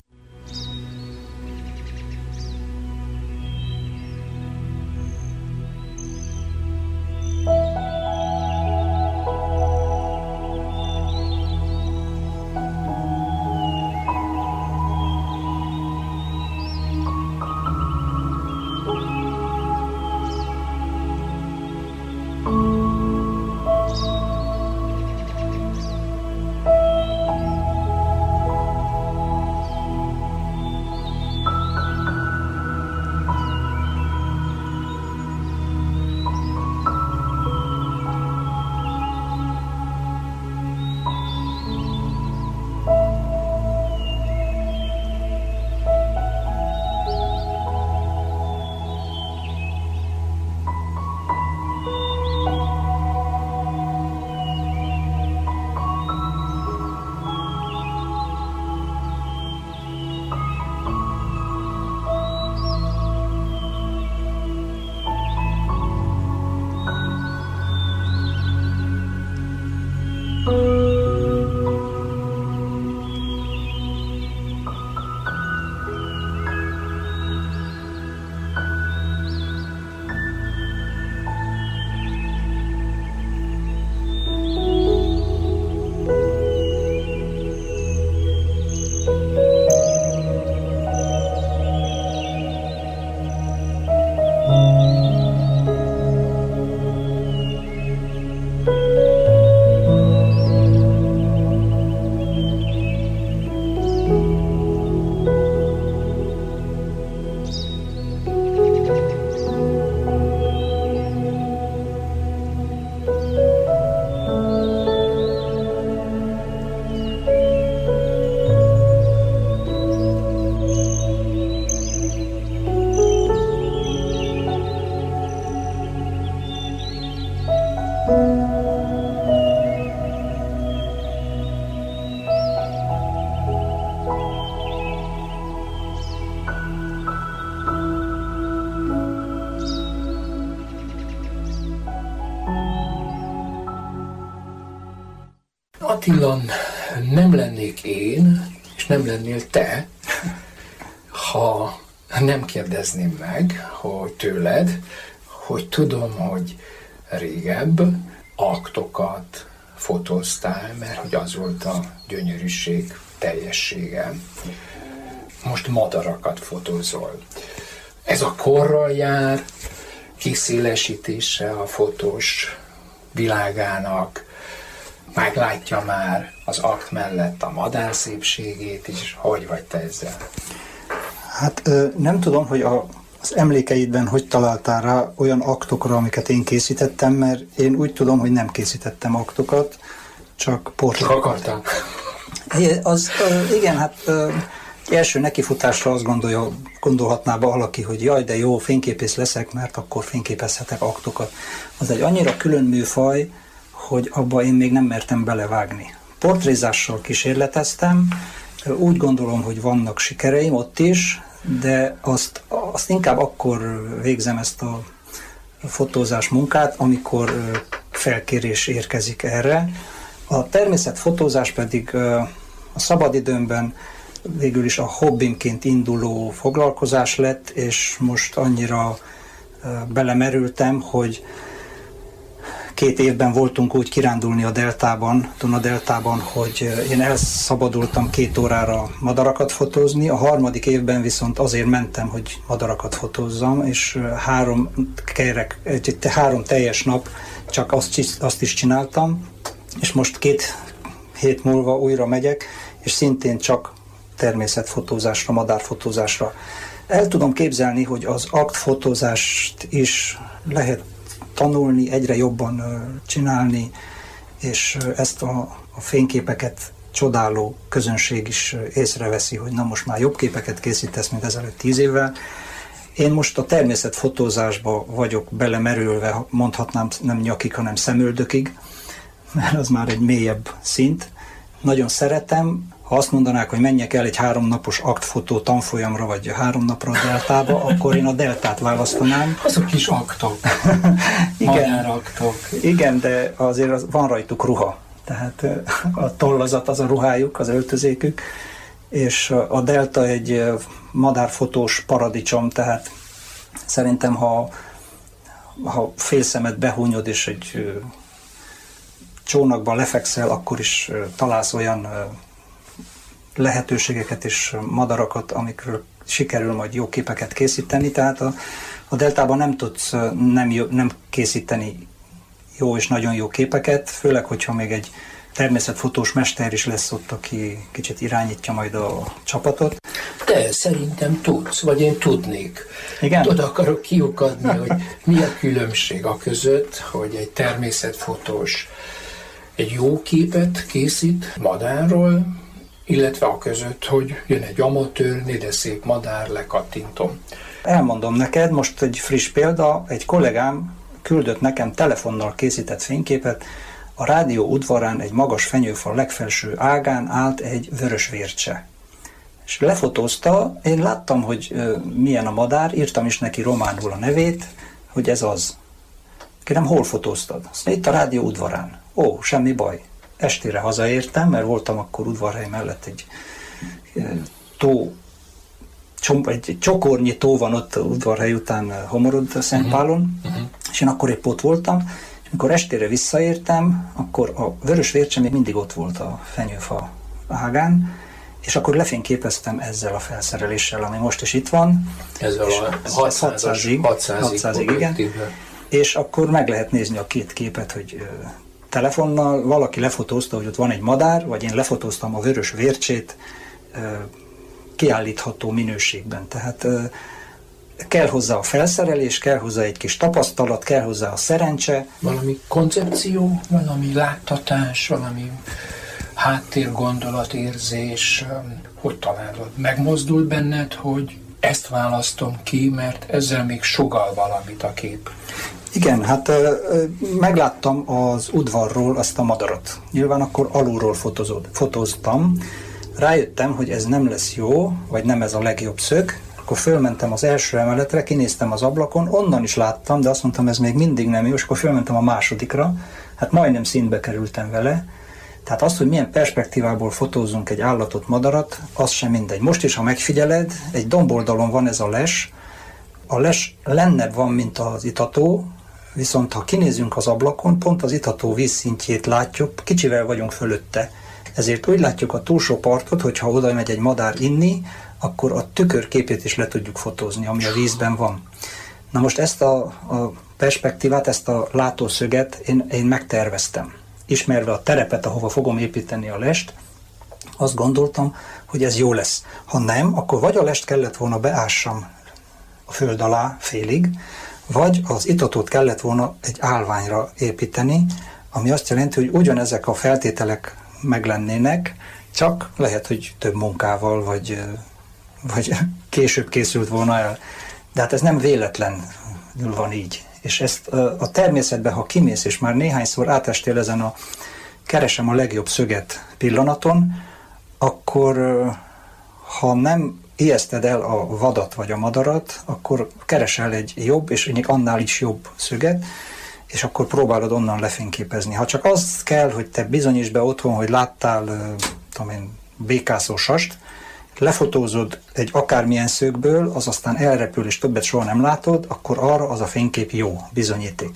Speaker 1: Attila, nem lennék én, és nem lennél te, ha nem kérdezném meg, hogy tőled, hogy tudom, hogy régebb aktokat fotóztál, mert hogy az volt a gyönyörűség teljessége. Most madarakat fotózol. Ez a korral jár, kiszélesítése a fotós világának, meglátja már az akt mellett a madár szépségét is. Hogy vagy te ezzel?
Speaker 2: Hát nem tudom, hogy az emlékeidben hogy találtál rá olyan aktokra, amiket én készítettem, mert én úgy tudom, hogy nem készítettem aktokat, csak portrékat.
Speaker 1: Csak akartam.
Speaker 2: Igen, hát első nekifutásra azt gondolhatná valaki, hogy jaj, de jó, fényképész leszek, mert akkor fényképezhetek aktokat. Az egy annyira külön műfaj, hogy abba én még nem mertem belevágni. Portrézással kísérleteztem, úgy gondolom, hogy vannak sikereim ott is, de azt inkább akkor végzem ezt a fotózás munkát, amikor felkérés érkezik erre. A természetfotózás pedig a szabadidőmben végül is a hobbimként induló foglalkozás lett, és most annyira belemerültem, hogy 2 évben voltunk úgy kirándulni a deltában, Duna-deltában, hogy én elszabadultam 2 órára madarakat fotózni, a 3. évben viszont azért mentem, hogy madarakat fotózzam, és 3 teljes nap csak azt is csináltam, és most 2 hét múlva újra megyek, és szintén csak természetfotózásra, madárfotózásra. El tudom képzelni, hogy az aktfotózást is lehet tanulni, egyre jobban csinálni, és ezt a fényképeket csodáló közönség is észreveszi, hogy na most már jobb képeket készítesz, mint ezelőtt 10 évvel. Én most a természetfotózásba vagyok belemerülve, mondhatnám nem nyakig, hanem szemöldökig, mert az már egy mélyebb szint. Nagyon szeretem. Ha azt mondanák, hogy menjek el egy 3 napos aktfotó tanfolyamra, vagy 3 napra a deltába, akkor én a deltát választanám.
Speaker 1: Azok kis aktok, madáraktok.
Speaker 2: Igen, de azért van rajtuk ruha. Tehát a tollazat az a ruhájuk, az öltözékük, és a delta egy madárfotós paradicsom, tehát szerintem, ha fél szemet behúnyod, és egy csónakban lefekszel, akkor is találsz olyan lehetőségeket és madarakat, amikről sikerül majd jó képeket készíteni, tehát a deltában nem tudsz nem készíteni jó és nagyon jó képeket, főleg, hogyha még egy természetfotós mester is lesz ott, aki kicsit irányítja majd a csapatot.
Speaker 1: De szerintem tudsz, vagy én tudnék.
Speaker 2: Igen?
Speaker 1: Oda akarok kiukadni, hogy mi a különbség a között, hogy egy természetfotós egy jó képet készít madárról, illetve a között, hogy jön egy amatőr, de szép madár, lekattintom.
Speaker 2: Elmondom neked, most egy friss példa, egy kollégám küldött nekem telefonnal készített fényképet, a rádió udvarán egy magas fenyőfa legfelső ágán állt egy vörös vércse. És lefotózta, én láttam, hogy milyen a madár, írtam is neki románul a nevét, hogy ez az. Kérem, hol fotóztad? Azt mondja, itt a rádió udvarán. Ó, semmi baj. Estére hazaértem, mert voltam akkor Udvarhely mellett egy csokornyi tó van ott Udvarhely után Homorod-Szentpálon, és én akkor épp ott voltam, és amikor estére visszaértem, akkor a vörös vércse még mindig ott volt a fenyőfa ágán, és akkor lefényképeztem ezzel a felszereléssel, ami most is itt van.
Speaker 1: Ezzel a 600-ig,
Speaker 2: igen. És akkor meg lehet nézni a 2 képet, hogy telefonnal valaki lefotózta, hogy ott van egy madár, vagy én lefotóztam a vörös vércsét kiállítható minőségben. Tehát kell hozzá a felszerelés, kell hozzá egy kis tapasztalat, kell hozzá a szerencse.
Speaker 1: Valami koncepció, valami láttatás, valami háttérgondolatérzés, hogy találod? Megmozdult benned, hogy ezt választom ki, mert ezzel még sugall valamit a kép.
Speaker 2: Igen, hát megláttam az udvarról azt a madarat. Nyilván akkor alulról fotóztam. Rájöttem, hogy ez nem lesz jó, vagy nem ez a legjobb szög. Akkor fölmentem az első emeletre, kinéztem az ablakon, onnan is láttam, de azt mondtam, ez még mindig nem jó, és akkor fölmentem a másodikra. Hát majdnem színbe kerültem vele. Tehát az, hogy milyen perspektívából fotózunk egy állatot, madarat, az sem mindegy. Most is, ha megfigyeled, egy domboldalon van ez a les. A les lennebb van, mint az itató, viszont ha kinézünk az ablakon, pont az itató vízszintjét látjuk, kicsivel vagyunk fölötte. Ezért úgy látjuk a túlsó partot, hogyha oda megy egy madár inni, akkor a tükörképét is le tudjuk fotózni, ami a vízben van. Na most ezt a perspektívát, ezt a látószöget én megterveztem. Ismerve a terepet, ahova fogom építeni a lest, azt gondoltam, hogy ez jó lesz. Ha nem, akkor vagy a lest kellett volna beássam a föld alá félig, vagy az itatót kellett volna egy állványra építeni, ami azt jelenti, hogy ugyanezek a feltételek meglennének, csak lehet, hogy több munkával, vagy később készült volna el. De hát ez nem véletlenül van így. És ezt a természetben, ha kimész, és már néhányszor átestél ezen a keresem a legjobb szöget pillanaton, akkor ha nem ijeszted el a vadat vagy a madarat, akkor keresel egy jobb, és annál is jobb szöget, és akkor próbálod onnan lefényképezni. Ha csak az kell, hogy te bizonyítsd be otthon, hogy láttál, békászó sast, lefotózod egy akármilyen szögből, az aztán elrepül, és többet soha nem látod, akkor arra az a fénykép jó bizonyíték.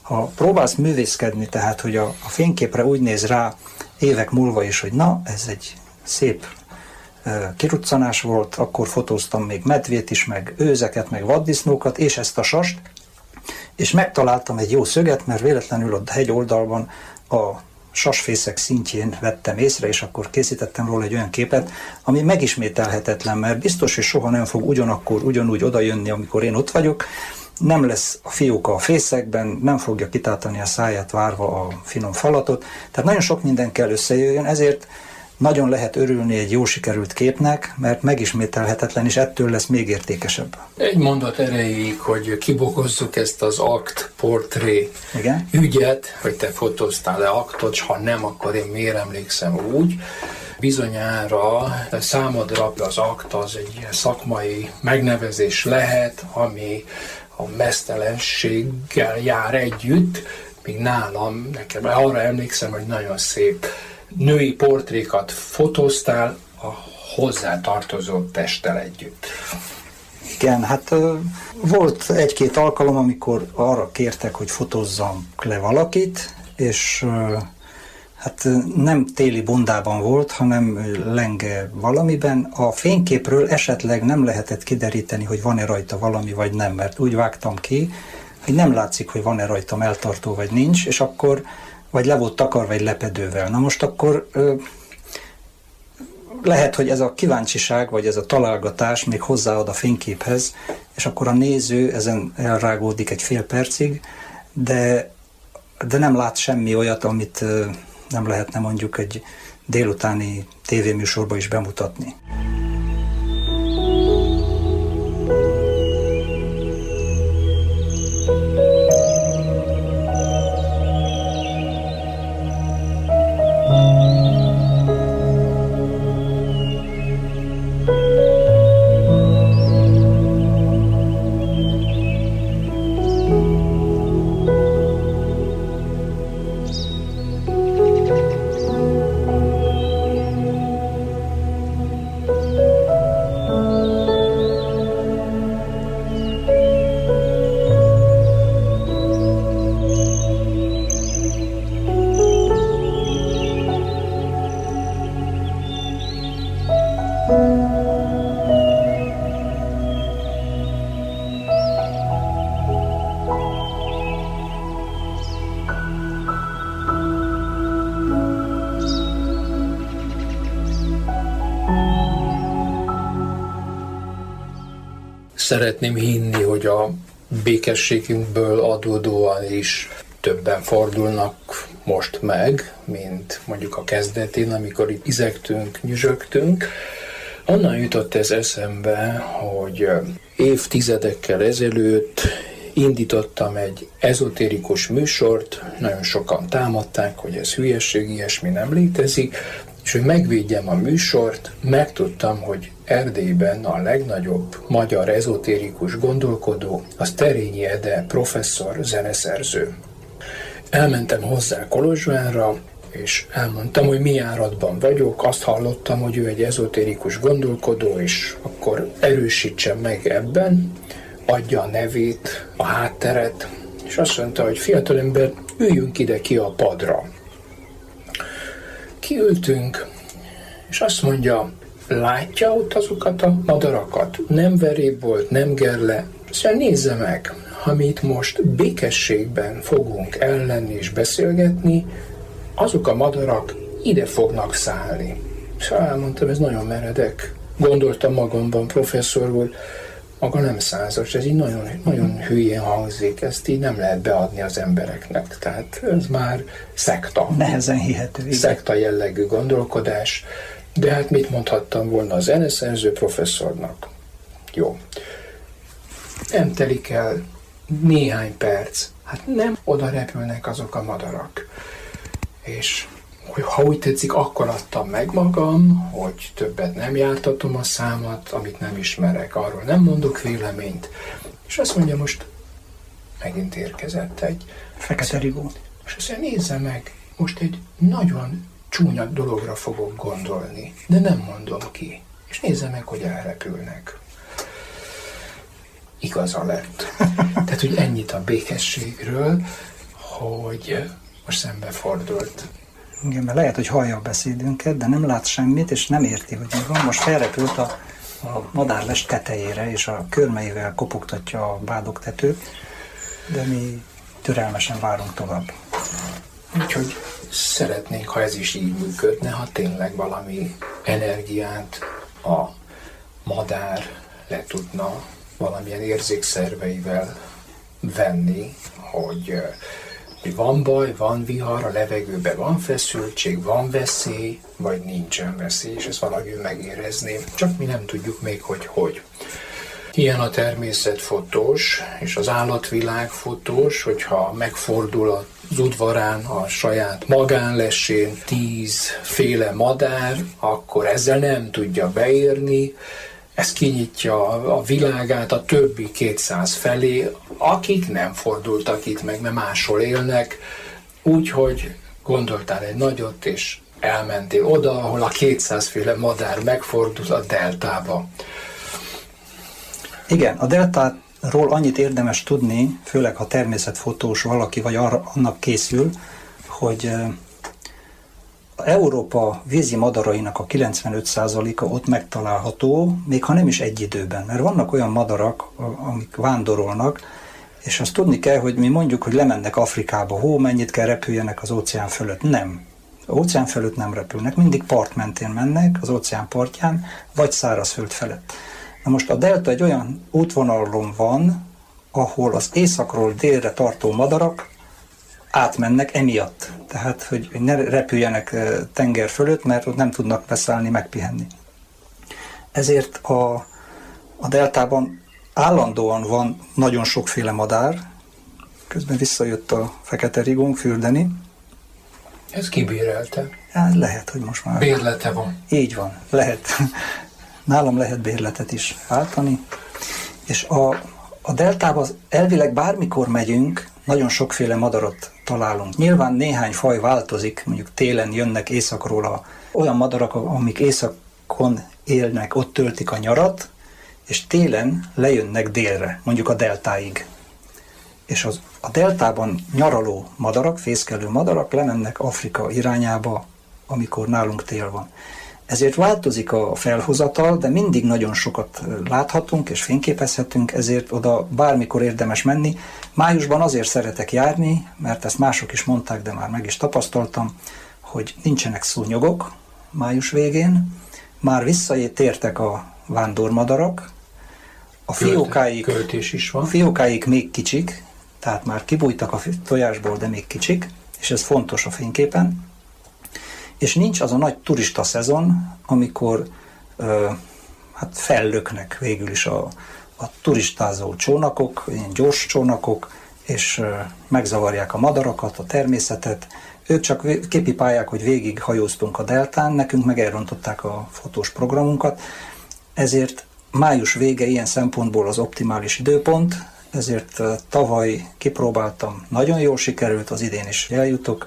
Speaker 2: Ha próbálsz művészkedni, tehát hogy a fényképre úgy néz rá évek múlva is, hogy na, ez egy szép kiruccanás volt, akkor fotóztam még medvét is, meg őzeket, meg vaddisznókat, és ezt a sast, és megtaláltam egy jó szöget, mert véletlenül a hegy oldalban a sasfészek szintjén vettem észre, és akkor készítettem róla egy olyan képet, ami megismételhetetlen, mert biztos, hogy soha nem fog ugyanúgy odajönni, amikor én ott vagyok, nem lesz a fióka a fészekben, nem fogja kitátani a száját várva a finom falatot, tehát nagyon sok minden kell összejöjjön, ezért nagyon lehet örülni egy jó sikerült képnek, mert megismételhetetlen, és ettől lesz még értékesebb.
Speaker 1: Egy mondat erejéig, hogy kibogozzuk ezt az portré ügyet, hogy te fotóztál-e aktot, ha nem, akkor én miért emlékszem úgy. Bizonyára számodra az akt az egy szakmai megnevezés lehet, ami a meztelenséggel jár együtt, míg nálam, nekem arra emlékszem, hogy nagyon szép női portrékat fotóztál a hozzátartozó testtel együtt.
Speaker 2: Igen, hát volt egy-két alkalom, amikor arra kértek, hogy fotózzam le valakit, és hát nem téli bundában volt, hanem lenge valamiben. A fényképről esetleg nem lehetett kideríteni, hogy van-e rajta valami, vagy nem, mert úgy vágtam ki, hogy nem látszik, hogy van-e rajta melltartó, vagy nincs, és akkor vagy le volt takarva egy lepedővel. Na most akkor lehet, hogy ez a kíváncsiság, vagy ez a találgatás még hozzáad a fényképhez, és akkor a néző ezen elrágódik egy fél percig, de nem lát semmi olyat, amit nem lehetne mondjuk egy délutáni tévéműsorba is bemutatni.
Speaker 1: Szeretném hinni, hogy a békességünkből adódóan is többen fordulnak most meg, mint mondjuk a kezdetén, amikor itt izegtünk, nyüzsögtünk. Onnan jutott ez eszembe, hogy évtizedekkel ezelőtt indítottam egy ezotérikus műsort, nagyon sokan támadták, hogy ez hülyeség, ilyesmi nem létezik, és hogy megvédjem a műsort, megtudtam, hogy Erdélyben a legnagyobb magyar ezotérikus gondolkodó az Terényi Ede professzor, zeneszerző. Elmentem hozzá Kolozsvárra, és elmondtam, hogy mi járatban vagyok, azt hallottam, hogy ő egy ezotérikus gondolkodó, és akkor erősítsen meg ebben, adja a nevét, a hátteret, és azt mondta, hogy fiatalember, üljünk ide ki a padra. Kiültünk, és azt mondja, látja ott azokat a madarakat? Nem verébolt, nem gerle. Szóval nézze meg, ha mi itt most békességben fogunk ellenni és beszélgetni, azok a madarak ide fognak szállni. Szóval elmondtam, ez nagyon meredek. Gondoltam magamban, professzor úr, maga nem százas, ez így nagyon, nagyon hülyén hangzik, ezt így nem lehet beadni az embereknek. Tehát ez már szekta.
Speaker 2: Nehezen hihető. Igen.
Speaker 1: Szekta jellegű gondolkodás. De hát mit mondhattam volna a zeneszerző professzornak? Jó. Nem telik el néhány perc. Hát nem oda repülnek azok a madarak. És ha úgy tetszik, akkor adtam meg magam, hogy többet nem jártatom a számat, amit nem ismerek, arról nem mondok véleményt. És azt mondja, most megint érkezett egy
Speaker 2: fekete rigó.
Speaker 1: És azt mondja, nézze meg, most egy nagyon csúnya dologra fogok gondolni, de nem mondom ki. És nézze meg, hogy elrepülnek. Igaza lett. Tehát, hogy ennyit a békességről, hogy most szembefordult.
Speaker 2: Igen, mert lehet, hogy hallja a beszédünket, de nem lát semmit, és nem érti, hogy mi van. Most felrepült a madárlest tetejére, és a körmeivel kopogtatja a bádogtetőt, de mi türelmesen várunk tovább.
Speaker 1: Úgyhogy szeretnénk, ha ez is így működne, ha tényleg valami energiát a madár le tudna valamilyen érzékszerveivel venni, hogy van baj, van vihar, a levegőben van feszültség, van veszély, vagy nincsen veszély, és ezt valahogy megérezné. Csak mi nem tudjuk még, hogy. Ilyen a természetfotós és az állatvilágfotós, hogyha megfordul az udvarán, a saját magánlesén 10 féle madár, akkor ezzel nem tudja beérni, ez kinyitja a világát a többi 200 felé, akik nem fordultak itt meg, mert máshol élnek, úgyhogy gondoltál egy nagyot, és elmentél oda, ahol a 200 féle madár megfordul, a deltába.
Speaker 2: Igen, a deltáról annyit érdemes tudni, főleg ha természetfotós valaki, vagy annak készül, hogy Európa vízi madarainak a 95%-a ott megtalálható, még ha nem is egy időben. Mert vannak olyan madarak, amik vándorolnak, és azt tudni kell, hogy mi mondjuk, hogy lemennek Afrikába, mennyit kell repüljenek az óceán fölött. Nem. Az óceán fölött nem repülnek, mindig part mentén mennek, az óceán partján, vagy szárazföld felett. Na most a delta egy olyan útvonalon van, ahol az északról délre tartó madarak átmennek emiatt. Tehát, hogy ne repüljenek tenger fölött, mert ott nem tudnak beszállni, megpihenni. Ezért a deltában állandóan van nagyon sokféle madár. Közben visszajött a fekete rigónk fürdeni.
Speaker 1: Ez kibérelte?
Speaker 2: Hát lehet, hogy most már...
Speaker 1: Bérlete van.
Speaker 2: Így van, lehet. Nálam lehet bérletet is váltani. És a deltában elvileg bármikor megyünk, nagyon sokféle madarat találunk. Nyilván néhány faj változik, mondjuk télen jönnek északról olyan madarak, amik északon élnek, ott töltik a nyarat, és télen lejönnek délre, mondjuk a deltáig. És a deltában nyaraló madarak, fészkelő madarak lemennek Afrika irányába, amikor nálunk tél van. Ezért változik a felhozatal, de mindig nagyon sokat láthatunk és fényképezhetünk, ezért oda bármikor érdemes menni. Májusban azért szeretek járni, mert ezt mások is mondták, de már meg is tapasztaltam, hogy nincsenek szúnyogok május végén, már visszatértek a vándormadarak, a fiókáik még kicsik, tehát már kibújtak a tojásból, de még kicsik, és ez fontos a fényképen. És nincs az a nagy turista szezon, amikor fellöknek végül is a turistázó csónakok, ilyen gyors csónakok, és megzavarják a madarakat, a természetet. Ők csak képipálják, hogy végig hajóztunk a deltán, nekünk meg elrontották a fotós programunkat, ezért május vége ilyen szempontból az optimális időpont, ezért tavaly kipróbáltam, nagyon jól sikerült, az idén is eljutok.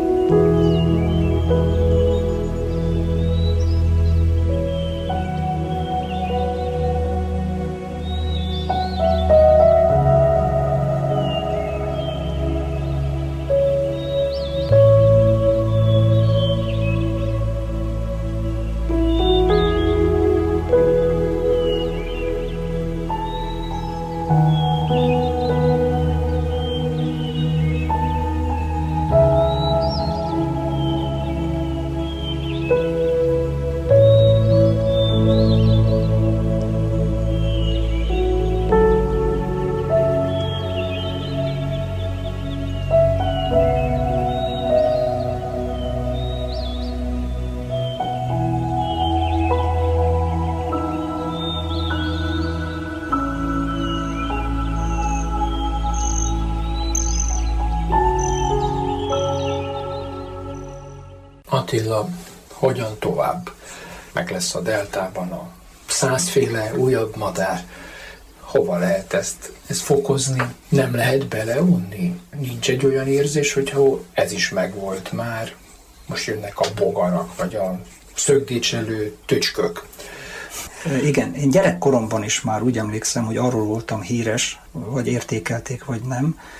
Speaker 1: Attila, hogyan tovább? Meg lesz a deltában a 100 féle újabb madár. Hova lehet ezt fokozni? Nem lehet beleunni? Nincs egy olyan érzés, hogy ez is megvolt már, most jönnek a bogarak, vagy a szögdécselő töcskök.
Speaker 2: Igen, én gyerekkoromban is már úgy emlékszem, hogy arról voltam híres, vagy értékelték, vagy nem,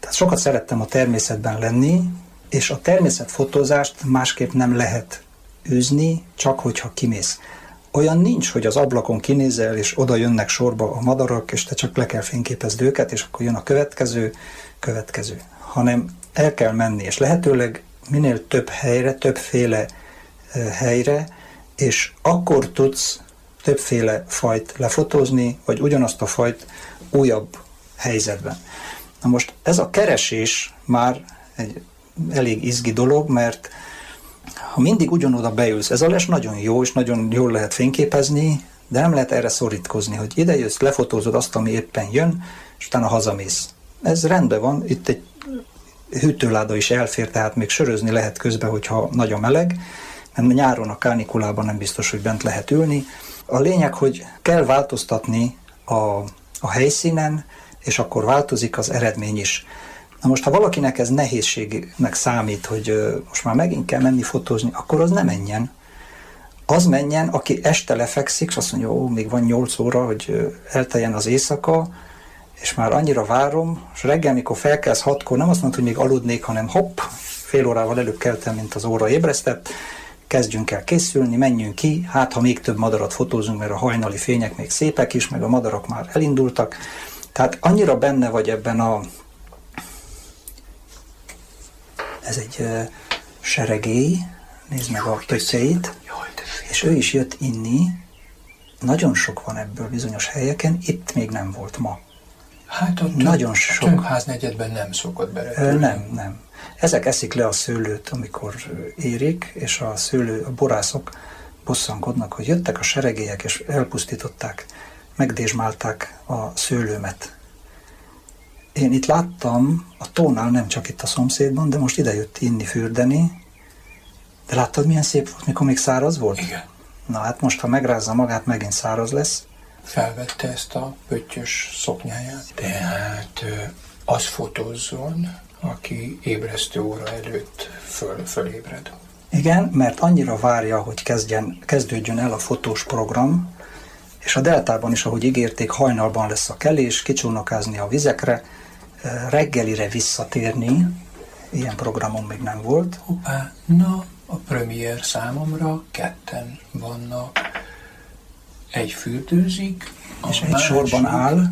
Speaker 2: Tehát sokat szerettem a természetben lenni, és a természetfotózást másképp nem lehet űzni, csak hogyha kimész. Olyan nincs, hogy az ablakon kinézel, és oda jönnek sorba a madarak, és te csak le kell fényképezd őket, és akkor jön a következő. Hanem el kell menni, és lehetőleg minél több helyre, többféle helyre, és akkor tudsz többféle fajt lefotózni, vagy ugyanazt a fajt újabb helyzetben. Na most ez a keresés már egy elég izgi dolog, mert ha mindig ugyanoda beülsz, ez a les nagyon jó, és nagyon jól lehet fényképezni, de nem lehet erre szorítkozni, hogy ide jössz, lefotózod azt, ami éppen jön, és utána hazamész. Ez rendben van, itt egy hűtőláda is elfér, tehát még sörözni lehet közben, hogyha nagyon meleg, mert nyáron a kánikulában nem biztos, hogy bent lehet ülni. A lényeg, hogy kell változtatni a helyszínen, és akkor változik az eredmény is. Na most, ha valakinek ez nehézségnek számít, hogy most már megint kell menni fotózni, akkor az ne menjen. Az menjen, aki este lefekszik, és azt mondja, ó, még van 8 óra, hogy elteljen az éjszaka, és már annyira várom, és reggel, mikor felkelsz 6-kor, nem azt mondod, hogy még aludnék, hanem hopp, fél órával előbb keltem, mint az óra ébresztett, kezdjünk el készülni, menjünk ki, hát ha még több madarat fotózunk, mert a hajnali fények még szépek is, meg a madarak már elindultak. Tehát annyira benne vagy ebben ez egy seregély, nézd meg a pöttyeit, és ő is jött inni, nagyon sok van ebből bizonyos helyeken, itt még nem volt ma.
Speaker 1: Hát ott nagyon sok. Tömkházegyedben nem szokott berepülni.
Speaker 2: Nem. Ezek eszik le a szőlőt, amikor érik, és a borászok bosszankodnak, hogy jöttek a seregélyek, és elpusztították, megdésmálták a szőlőmet. Én itt láttam, a tónál, nem csak itt a szomszédban, de most ide jött inni, fürdeni. De láttad, milyen szép volt, mikor még száraz volt?
Speaker 1: Igen.
Speaker 2: Na hát most, ha megrázza magát, megint száraz lesz.
Speaker 1: Felvette ezt a pöttyös szoknyáját. Tehát az fotózzon, aki ébresztő óra előtt fölébred.
Speaker 2: Igen, mert annyira várja, hogy kezdődjön el a fotós program, és a Deltában is, ahogy ígérték, hajnalban lesz a kelés, kicsónakázni a vizekre, reggelire visszatérni, ilyen programom még nem volt.
Speaker 1: Hoppá, na, a premier számomra 2 vannak. Egy fürdőzik,
Speaker 2: és egy sorban áll.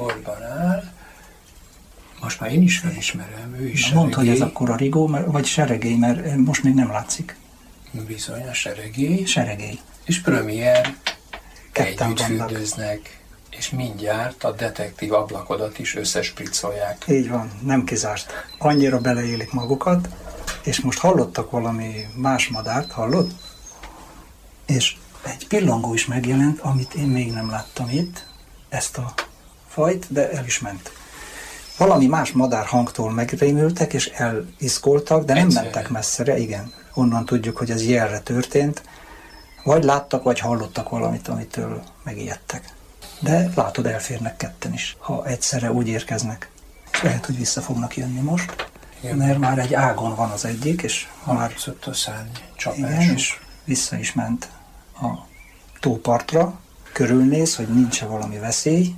Speaker 1: Most már én is felismerem, ő is
Speaker 2: seregély. Mondd, hogy ez akkor a rigó, vagy seregély, mert most még nem látszik.
Speaker 1: Bizony, a seregély.
Speaker 2: Seregély.
Speaker 1: És premier együtt fürdőznek, és mindjárt a detektív ablakodat is összespriccolják.
Speaker 2: Így van, nem kizárt. Annyira beleélik magukat, és most hallottak valami más madárt, hallod? És egy pillangó is megjelent, amit én még nem láttam itt, ezt a fajt, de el is ment. Valami más madár hangtól megrémültek, és eliszkoltak, de nem mentek messzere, igen. Onnan tudjuk, hogy ez jelre történt. Vagy láttak, vagy hallottak valamit, amitől megijedtek. De látod, elférnek 2 is, ha egyszerre úgy érkeznek. És lehet, hogy vissza fognak jönni most, igen. Mert már egy ágon van az egyik, és már
Speaker 1: a szárny csapás.
Speaker 2: Igen, és vissza is ment a tópartra, körülnéz, hogy nincs-e valami veszély.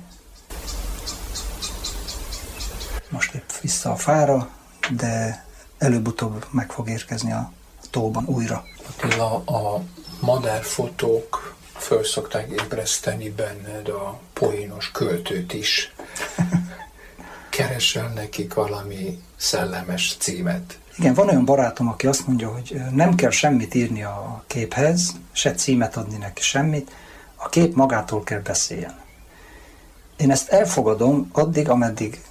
Speaker 2: Most épp vissza a fára, de előbb-utóbb meg fog érkezni a tóban újra.
Speaker 1: Attila, a madárfotók föl szokták ébreszteni benned a poénos költőt is. Keresel nekik valami szellemes címet.
Speaker 2: Igen, van olyan barátom, aki azt mondja, hogy nem kell semmit írni a képhez, se címet adni neki, semmit, a kép magától kell beszéljen. Én ezt elfogadom addig, ameddig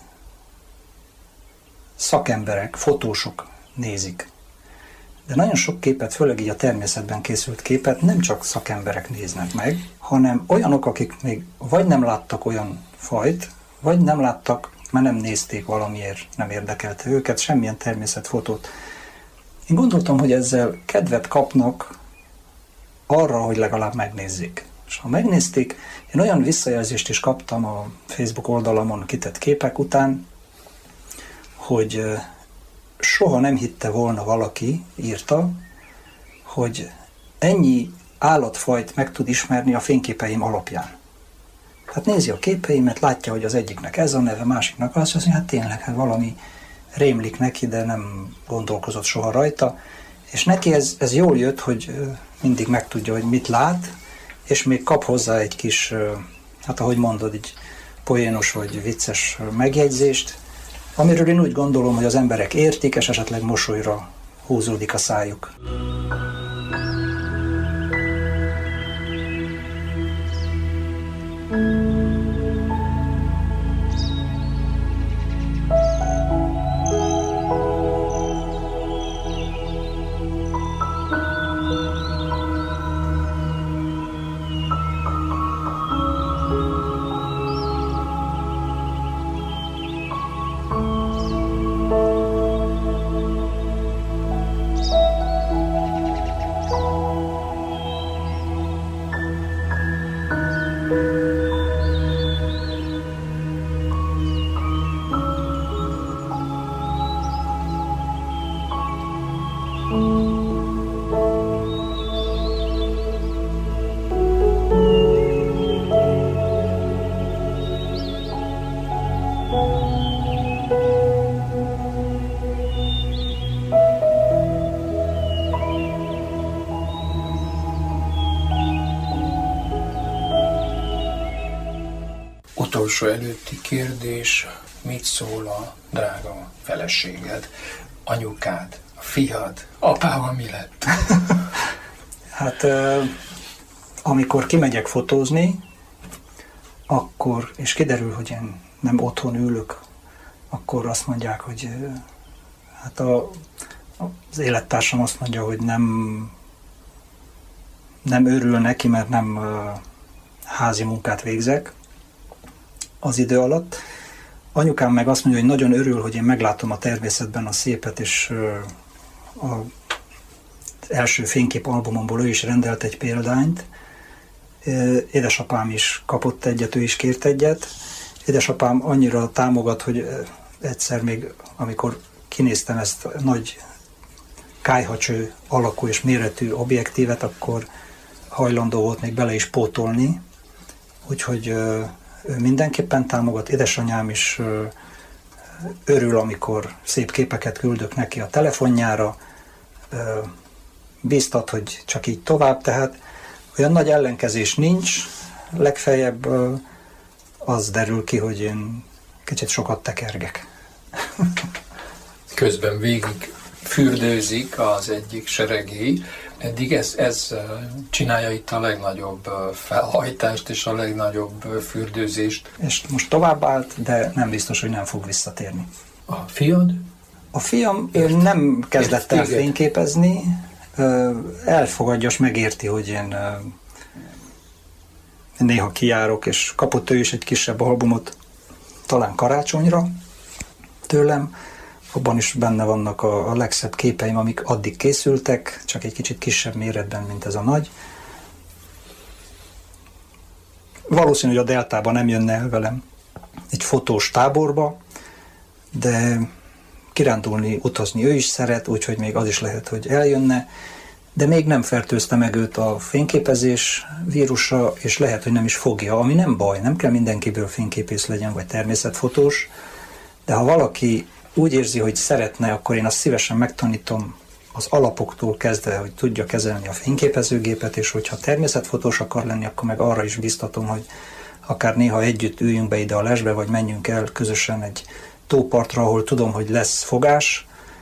Speaker 2: szakemberek, fotósok nézik. De nagyon sok képet, főleg így a természetben készült képet nem csak szakemberek néznek meg, hanem olyanok, akik még vagy nem láttak olyan fajt, vagy nem láttak, mert nem nézték valamiért, nem érdekelte őket, semmilyen természetfotót. Én gondoltam, hogy ezzel kedvet kapnak arra, hogy legalább megnézzék. És ha megnézték, én olyan visszajelzést is kaptam a Facebook oldalamon kitett képek után, hogy soha nem hitte volna valaki, írta, hogy ennyi állatfajt meg tud ismerni a fényképeim alapján. Tehát nézi a képeimet, látja, hogy az egyiknek ez a neve, másiknak az, azt mondja, hát tényleg, hát valami rémlik neki, de nem gondolkozott soha rajta, és neki ez jól jött, hogy mindig megtudja, hogy mit lát, és még kap hozzá egy kis, hát ahogy mondod, így poénos vagy vicces megjegyzést, amiről én úgy gondolom, hogy az emberek értik, és esetleg mosolyra húzódik a szájuk.
Speaker 1: Utolsó előtti kérdés, mit szól a drága feleséged, anyukád, a fiad, apával mi lett?
Speaker 2: Hát amikor kimegyek fotózni, akkor, és kiderül, hogy én nem otthon ülök, akkor azt mondják, hogy hát az élettársam azt mondja, hogy nem örül neki, mert nem házi munkát végzek az idő alatt. Anyukám meg azt mondja, hogy nagyon örül, hogy én meglátom a természetben a szépet, és az első fényképalbumomból ő is rendelt egy példányt. Édesapám is kapott egyet, ő is kért egyet. Édesapám annyira támogat, hogy egyszer még, amikor kinéztem ezt a nagy kályhacső alakú és méretű objektívet, akkor hajlandó volt még bele is pótolni. Úgyhogy ő mindenképpen támogat. Édesanyám is örül, amikor szép képeket küldök neki a telefonjára, bíztat, hogy csak így tovább, tehát olyan nagy ellenkezés nincs, legfeljebb az derül ki, hogy én kicsit sokat tekergek.
Speaker 1: Közben végig fürdőzik az egyik seregély. Eddig ez csinálja itt a legnagyobb felhajtást és a legnagyobb fürdőzést.
Speaker 2: És most tovább állt, de nem biztos, hogy nem fog visszatérni.
Speaker 1: A fiad?
Speaker 2: A fiam nem kezdett el fényképezni, elfogadja, és megérti, hogy én néha kijárok, és kapott ő is egy kisebb albumot, talán karácsonyra tőlem. Abban is benne vannak a legszebb képeim, amik addig készültek, csak egy kicsit kisebb méretben, mint ez a nagy. Valószínű, hogy a Deltában nem jönne el velem egy fotós táborba, de kirándulni, utazni ő is szeret, úgyhogy még az is lehet, hogy eljönne, de még nem fertőzte meg őt a fényképezés vírusa, és lehet, hogy nem is fogja, ami nem baj, nem kell mindenkiből fényképész legyen, vagy természetfotós, de ha valaki úgy érzi, hogy szeretne, akkor én azt szívesen megtanítom az alapoktól kezdve, hogy tudja kezelni a fényképezőgépet, és hogyha természetfotós akar lenni, akkor meg arra is biztatom, hogy akár néha együtt üljünk be ide a lesbe, vagy menjünk el közösen egy tópartra, ahol tudom, hogy lesz fogás.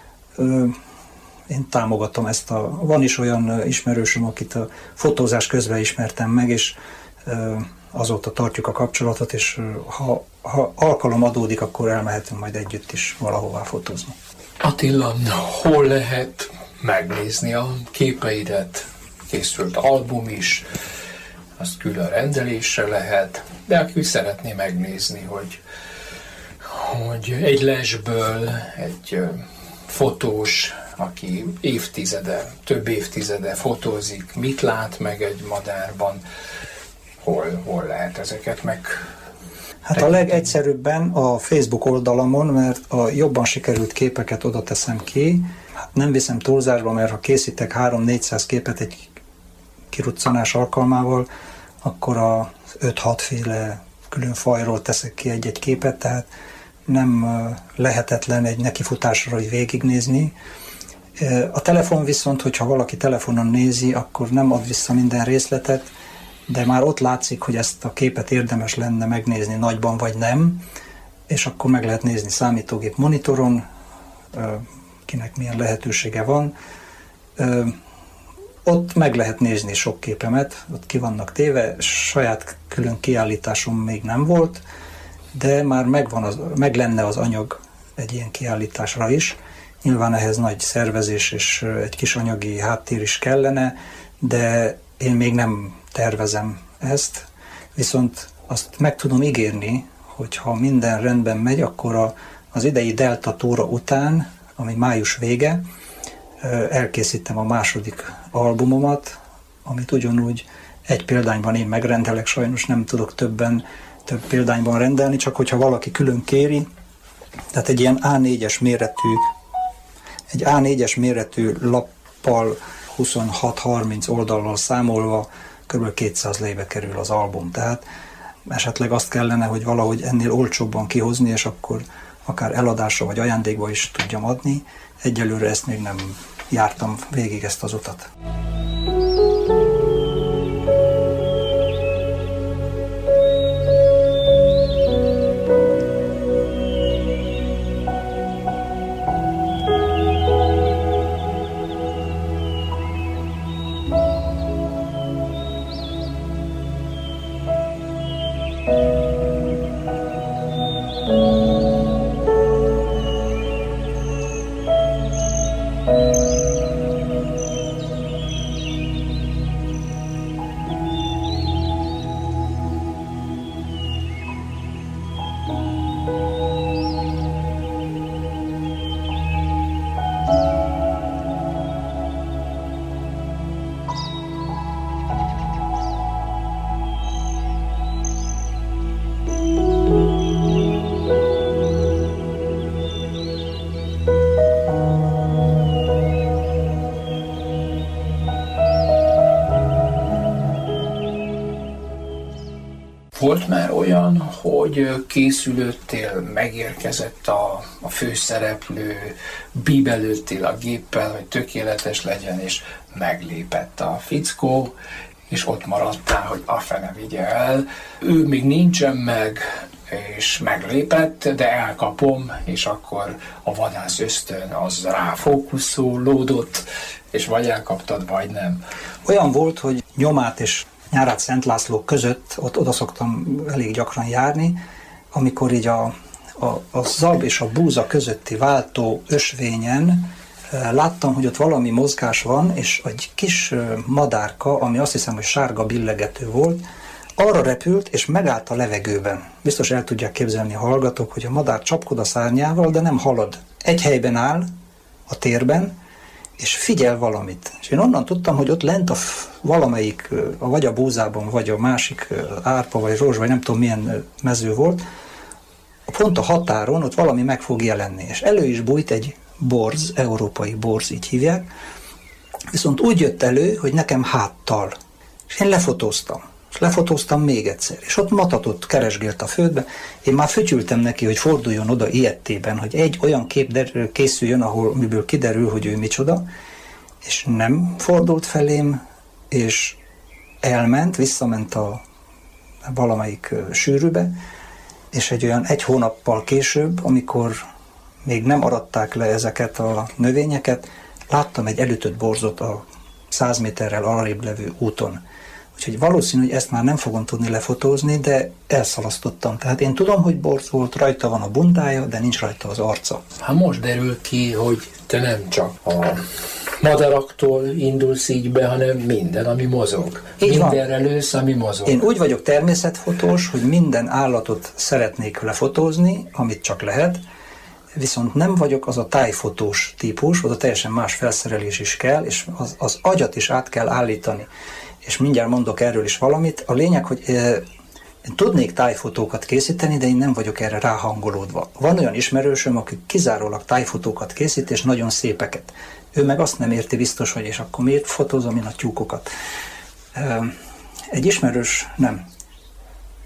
Speaker 2: Én támogatom ezt Van is olyan ismerősöm, akit a fotózás közben ismertem meg, és azóta tartjuk a kapcsolatot, és ha alkalom adódik, akkor elmehetünk majd együtt is valahová fotózni.
Speaker 1: Attila, hol lehet megnézni a képeidet? Készült album is, azt külön rendelésre lehet, de aki szeretné megnézni, hogy egy lesből egy fotós, aki több évtizede fotózik, mit lát meg egy madárban, hol lehet ezeket meg...
Speaker 2: Hát a legegyszerűbben a Facebook oldalamon, mert a jobban sikerült képeket oda teszem ki. Hát nem viszem túlzásba, mert ha készítek 300-400 képet egy kiruccanás alkalmával, akkor a 5-6 féle külön fajról teszek ki egy-egy képet, tehát nem lehetetlen egy nekifutásra, hogy végignézni. A telefon viszont, hogyha valaki telefonon nézi, akkor nem ad vissza minden részletet, de már ott látszik, hogy ezt a képet érdemes lenne megnézni nagyban vagy nem, és akkor meg lehet nézni számítógép monitoron, kinek milyen lehetősége van. Ott meg lehet nézni sok képemet, ott ki vannak téve, saját külön kiállításom még nem volt, de már meg lenne az anyag egy ilyen kiállításra is. Nyilván ehhez nagy szervezés és egy kis anyagi háttér is kellene, de én még nem tervezem ezt, viszont azt meg tudom ígérni, hogy ha minden rendben megy, akkor az idei Delta túra után, ami május vége, elkészítem a második albumomat, amit ugyanúgy egy példányban én megrendelek, sajnos nem tudok több példányban rendelni, csak hogyha valaki külön kéri, tehát egy ilyen A4-es méretű lappal 26-30 oldallal számolva kb. 200 lejbe kerül az album. Tehát esetleg azt kellene, hogy valahogy ennél olcsóbban kihozni, és akkor akár eladásra vagy ajándékba is tudjam adni. Egyelőre ezt még nem jártam végig ezt az utat.
Speaker 1: Volt már olyan, hogy készülődtél, megérkezett a főszereplő, bíbelődtél a géppel, hogy tökéletes legyen, és meglépett a fickó, és ott maradtál, hogy a fene vigye el. Ő még nincsen meg, és meglépett, de elkapom, és akkor a vadász ösztön az ráfókuszolódott, és vagy elkaptad, vagy nem.
Speaker 2: Olyan volt, hogy Nyomát és Nyárát Szent László között, oda szoktam elég gyakran járni, amikor így a zab és a búza közötti váltó ösvényen láttam, hogy ott valami mozgás van, és egy kis madárka, ami azt hiszem, hogy sárga billegető volt, arra repült, és megállt a levegőben. Biztos el tudják képzelni a hallgatók, hogy a madár csapkod a szárnyával, de nem halad. Egy helyben áll a térben, és figyel valamit. És én onnan tudtam, hogy ott lent valamelyik, vagy a búzában, vagy a másik árpa, vagy rozs, vagy nem tudom milyen mező volt, pont a határon ott valami meg fog jelenni. És elő is bújt egy borz, európai borz, így hívják, viszont úgy jött elő, hogy nekem háttal. És én lefotóztam. És lefotóztam még egyszer. És ott matatott, keresgélt a földbe. Én már fütyültem neki, hogy forduljon oda ilyettében, hogy egy olyan kép készüljön, amiből kiderül, hogy ő micsoda, és nem fordult felém, és elment, visszament a valamelyik sűrűbe, és egy hónappal később, amikor még nem aratták le ezeket a növényeket, láttam egy elütött borzot a 100 méterrel arrébb levő úton. Úgyhogy valószínű, hogy ezt már nem fogom tudni lefotózni, de elszalasztottam. Tehát én tudom, hogy borz volt, rajta van a bundája, de nincs rajta az arca.
Speaker 1: Hát most derül ki, hogy te nem csak a madaraktól indulsz így be, hanem minden, ami mozog. Így mindenre lősz, ami mozog.
Speaker 2: Én úgy vagyok természetfotós, hogy minden állatot szeretnék lefotózni, amit csak lehet, viszont nem vagyok az a tájfotós típus, oda teljesen más felszerelés is kell, és az agyat is át kell állítani. És mindjárt mondok erről is valamit. A lényeg, hogy én tudnék tájfotókat készíteni, de én nem vagyok erre ráhangolódva. Van olyan ismerősöm, aki kizárólag tájfotókat készít, és nagyon szépeket. Ő meg azt nem érti biztos, hogy és akkor miért fotózom én a tyúkokat. Egy ismerős, nem.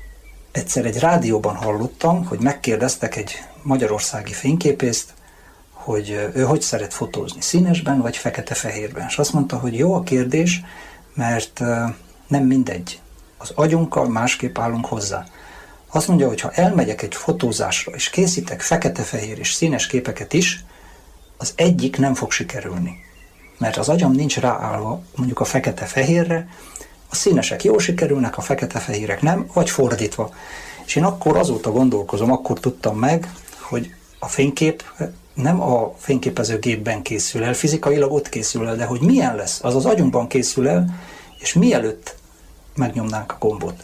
Speaker 2: egyszer egy rádióban hallottam, hogy megkérdeztek egy magyarországi fényképészt, hogy ő hogy szeret fotózni, színesben vagy fekete-fehérben. És azt mondta, hogy jó a kérdés, mert nem mindegy. Az agyunkkal másképp állunk hozzá. Azt mondja, hogy ha elmegyek egy fotózásra, és készítek fekete-fehér és színes képeket is, az egyik nem fog sikerülni. Mert az agyam nincs ráállva mondjuk a fekete-fehérre, a színesek jól sikerülnek, a fekete-fehérek nem, vagy fordítva. És én akkor azóta gondolkozom, akkor tudtam meg, hogy a fénykép nem a fényképezőgépben készül el, fizikailag ott készül el, de hogy milyen lesz, az az agyunkban készül el, és mielőtt megnyomnánk a gombot.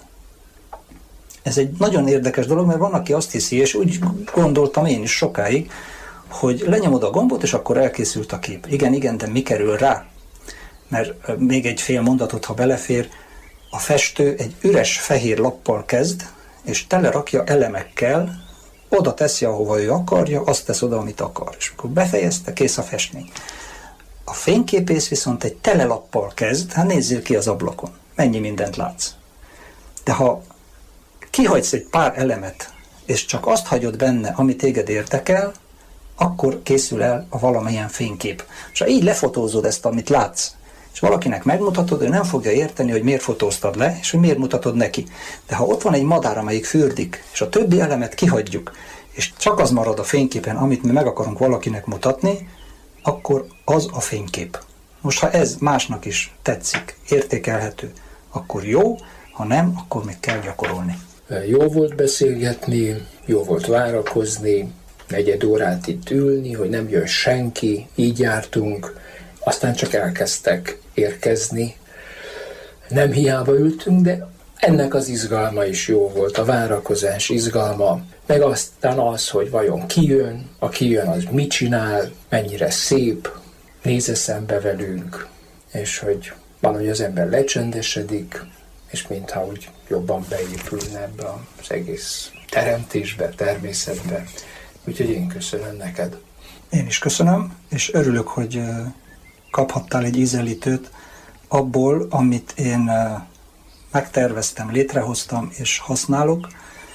Speaker 2: Ez egy nagyon érdekes dolog, mert van, aki azt hiszi, és úgy gondoltam én is sokáig, hogy lenyomod a gombot, és akkor elkészült a kép. Igen, de mi kerül rá? Mert még egy fél mondatot, ha belefér, a festő egy üres fehér lappal kezd, és telerakja elemekkel, oda teszi, ahova ő akarja, azt tesz oda, amit akar. És akkor befejezte, kész a festmény. A fényképész viszont egy tele lappal kezd, hát nézzél ki az ablakon, mennyi mindent látsz. De ha kihagysz egy pár elemet, és csak azt hagyod benne, ami téged érdekel, akkor készül el a valamilyen fénykép. És ha így lefotózod ezt, amit látsz, és valakinek megmutatod, ő nem fogja érteni, hogy miért fotóztad le, és hogy miért mutatod neki. De ha ott van egy madár, amelyik fürdik, és a többi elemet kihagyjuk, és csak az marad a fényképen, amit mi meg akarunk valakinek mutatni, akkor az a fénykép. Most, ha ez másnak is tetszik, értékelhető, akkor jó, ha nem, akkor még kell gyakorolni.
Speaker 1: Jó volt beszélgetni, jó volt várakozni, 4 órát itt ülni, hogy nem jön senki, így jártunk, aztán csak elkezdtek érkezni. Nem hiába ültünk, de ennek az izgalma is jó volt, a várakozás izgalma, meg aztán az, hogy vajon ki jön, aki jön, az mit csinál, mennyire szép, nézze szembe velünk, és hogy van, hogy az ember lecsendesedik, és mintha úgy jobban beépülne ebbe az egész teremtésbe, természetbe. Úgyhogy én köszönöm neked.
Speaker 2: Én is köszönöm, és örülök, hogy kaphattál egy ízelítőt abból, amit én megterveztem, létrehoztam és használok,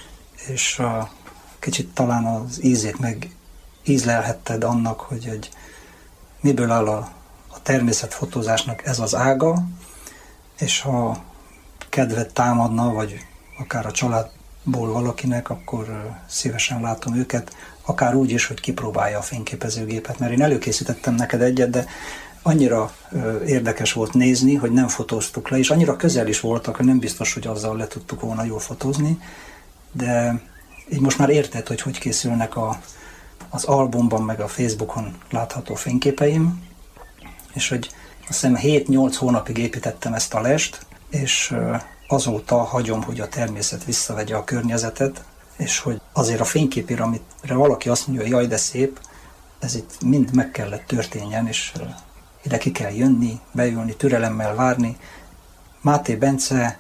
Speaker 2: és kicsit talán az ízét meg ízlelhetted annak, hogy miből áll a természetfotózásnak ez az ága, és ha kedvet támadna, vagy akár a családból valakinek, akkor szívesen látom őket, akár úgy is, hogy kipróbálja a fényképezőgépet, mert én előkészítettem neked egyet, de annyira érdekes volt nézni, hogy nem fotóztuk le, és annyira közel is voltak, hogy nem biztos, hogy azzal le tudtuk volna jól fotózni, de így most már érted, hogy készülnek az albumban, meg a Facebookon látható fényképeim, és hogy azt hiszem 7-8 hónapig építettem ezt a lest, és azóta hagyom, hogy a természet visszavegye a környezetet, és hogy azért a fényképére, amire valaki azt mondja, hogy jaj, de szép, ez itt mind meg kellett történjen, és ide ki kell jönni, beülni, türelemmel várni. Máté Bence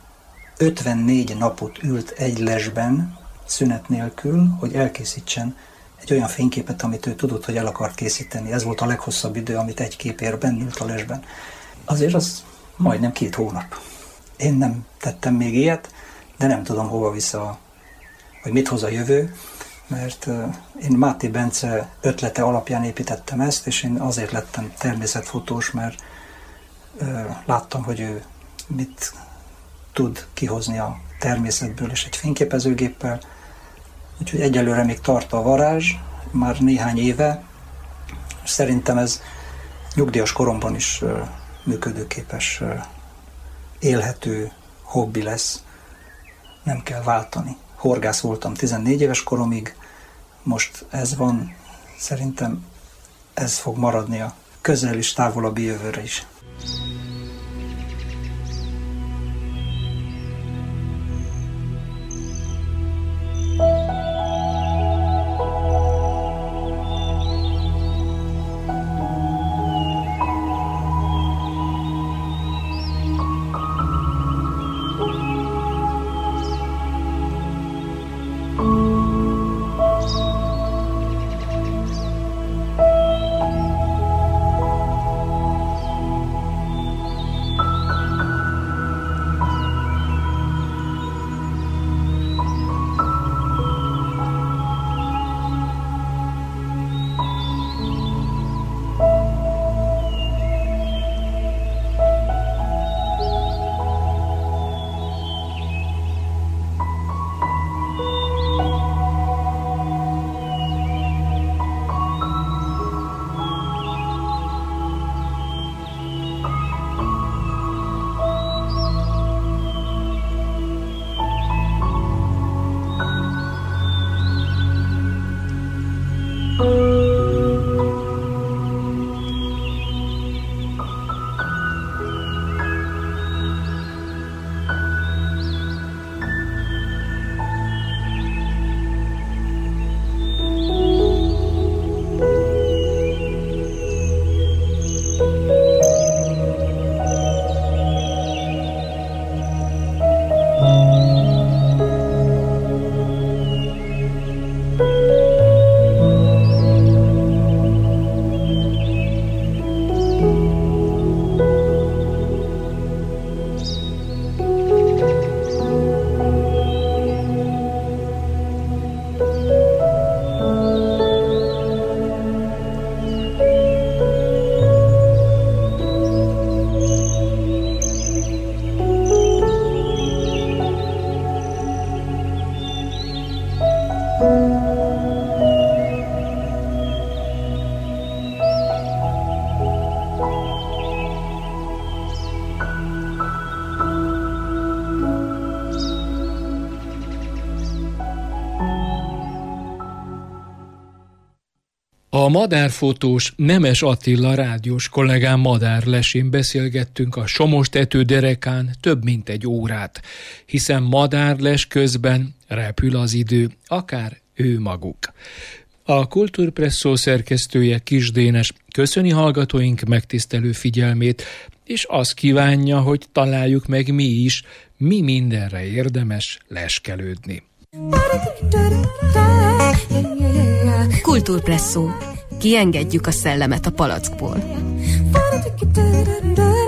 Speaker 2: 54 napot ült egy lesben, szünet nélkül, hogy elkészítsen egy olyan fényképet, amit ő tudott, hogy el akart készíteni. Ez volt a leghosszabb idő, amit egy képért benn ült a lesben. Azért az majdnem 2 hónap. Én nem tettem még ilyet, de nem tudom hova vissza, vagy mit hoz a jövő, mert én Máté Bence ötlete alapján építettem ezt, és én azért lettem természetfotós, mert láttam, hogy ő mit tud kihozni a természetből és egy fényképezőgéppel. Úgyhogy egyelőre még tart a varázs, már néhány éve. Szerintem ez nyugdíjas koromban is működőképes, élhető hobbi lesz. Nem kell váltani. Horgász voltam 14 éves koromig, most ez van, szerintem ez fog maradni a közel és távolabbi jövőre is.
Speaker 3: A madárfotós Nemes Attila rádiós kollégám madárlesén beszélgettünk a Somos-tető derekán több mint egy órát, hiszen madárles közben repül az idő, akár ő maguk. A Kultúrpresszó szerkesztője Kis Dénes köszöni hallgatóink megtisztelő figyelmét, és azt kívánja, hogy találjuk meg mi is, mi mindenre érdemes leskelődni.
Speaker 4: Kultúrpresszó. Kiengedjük a szellemet a palackból.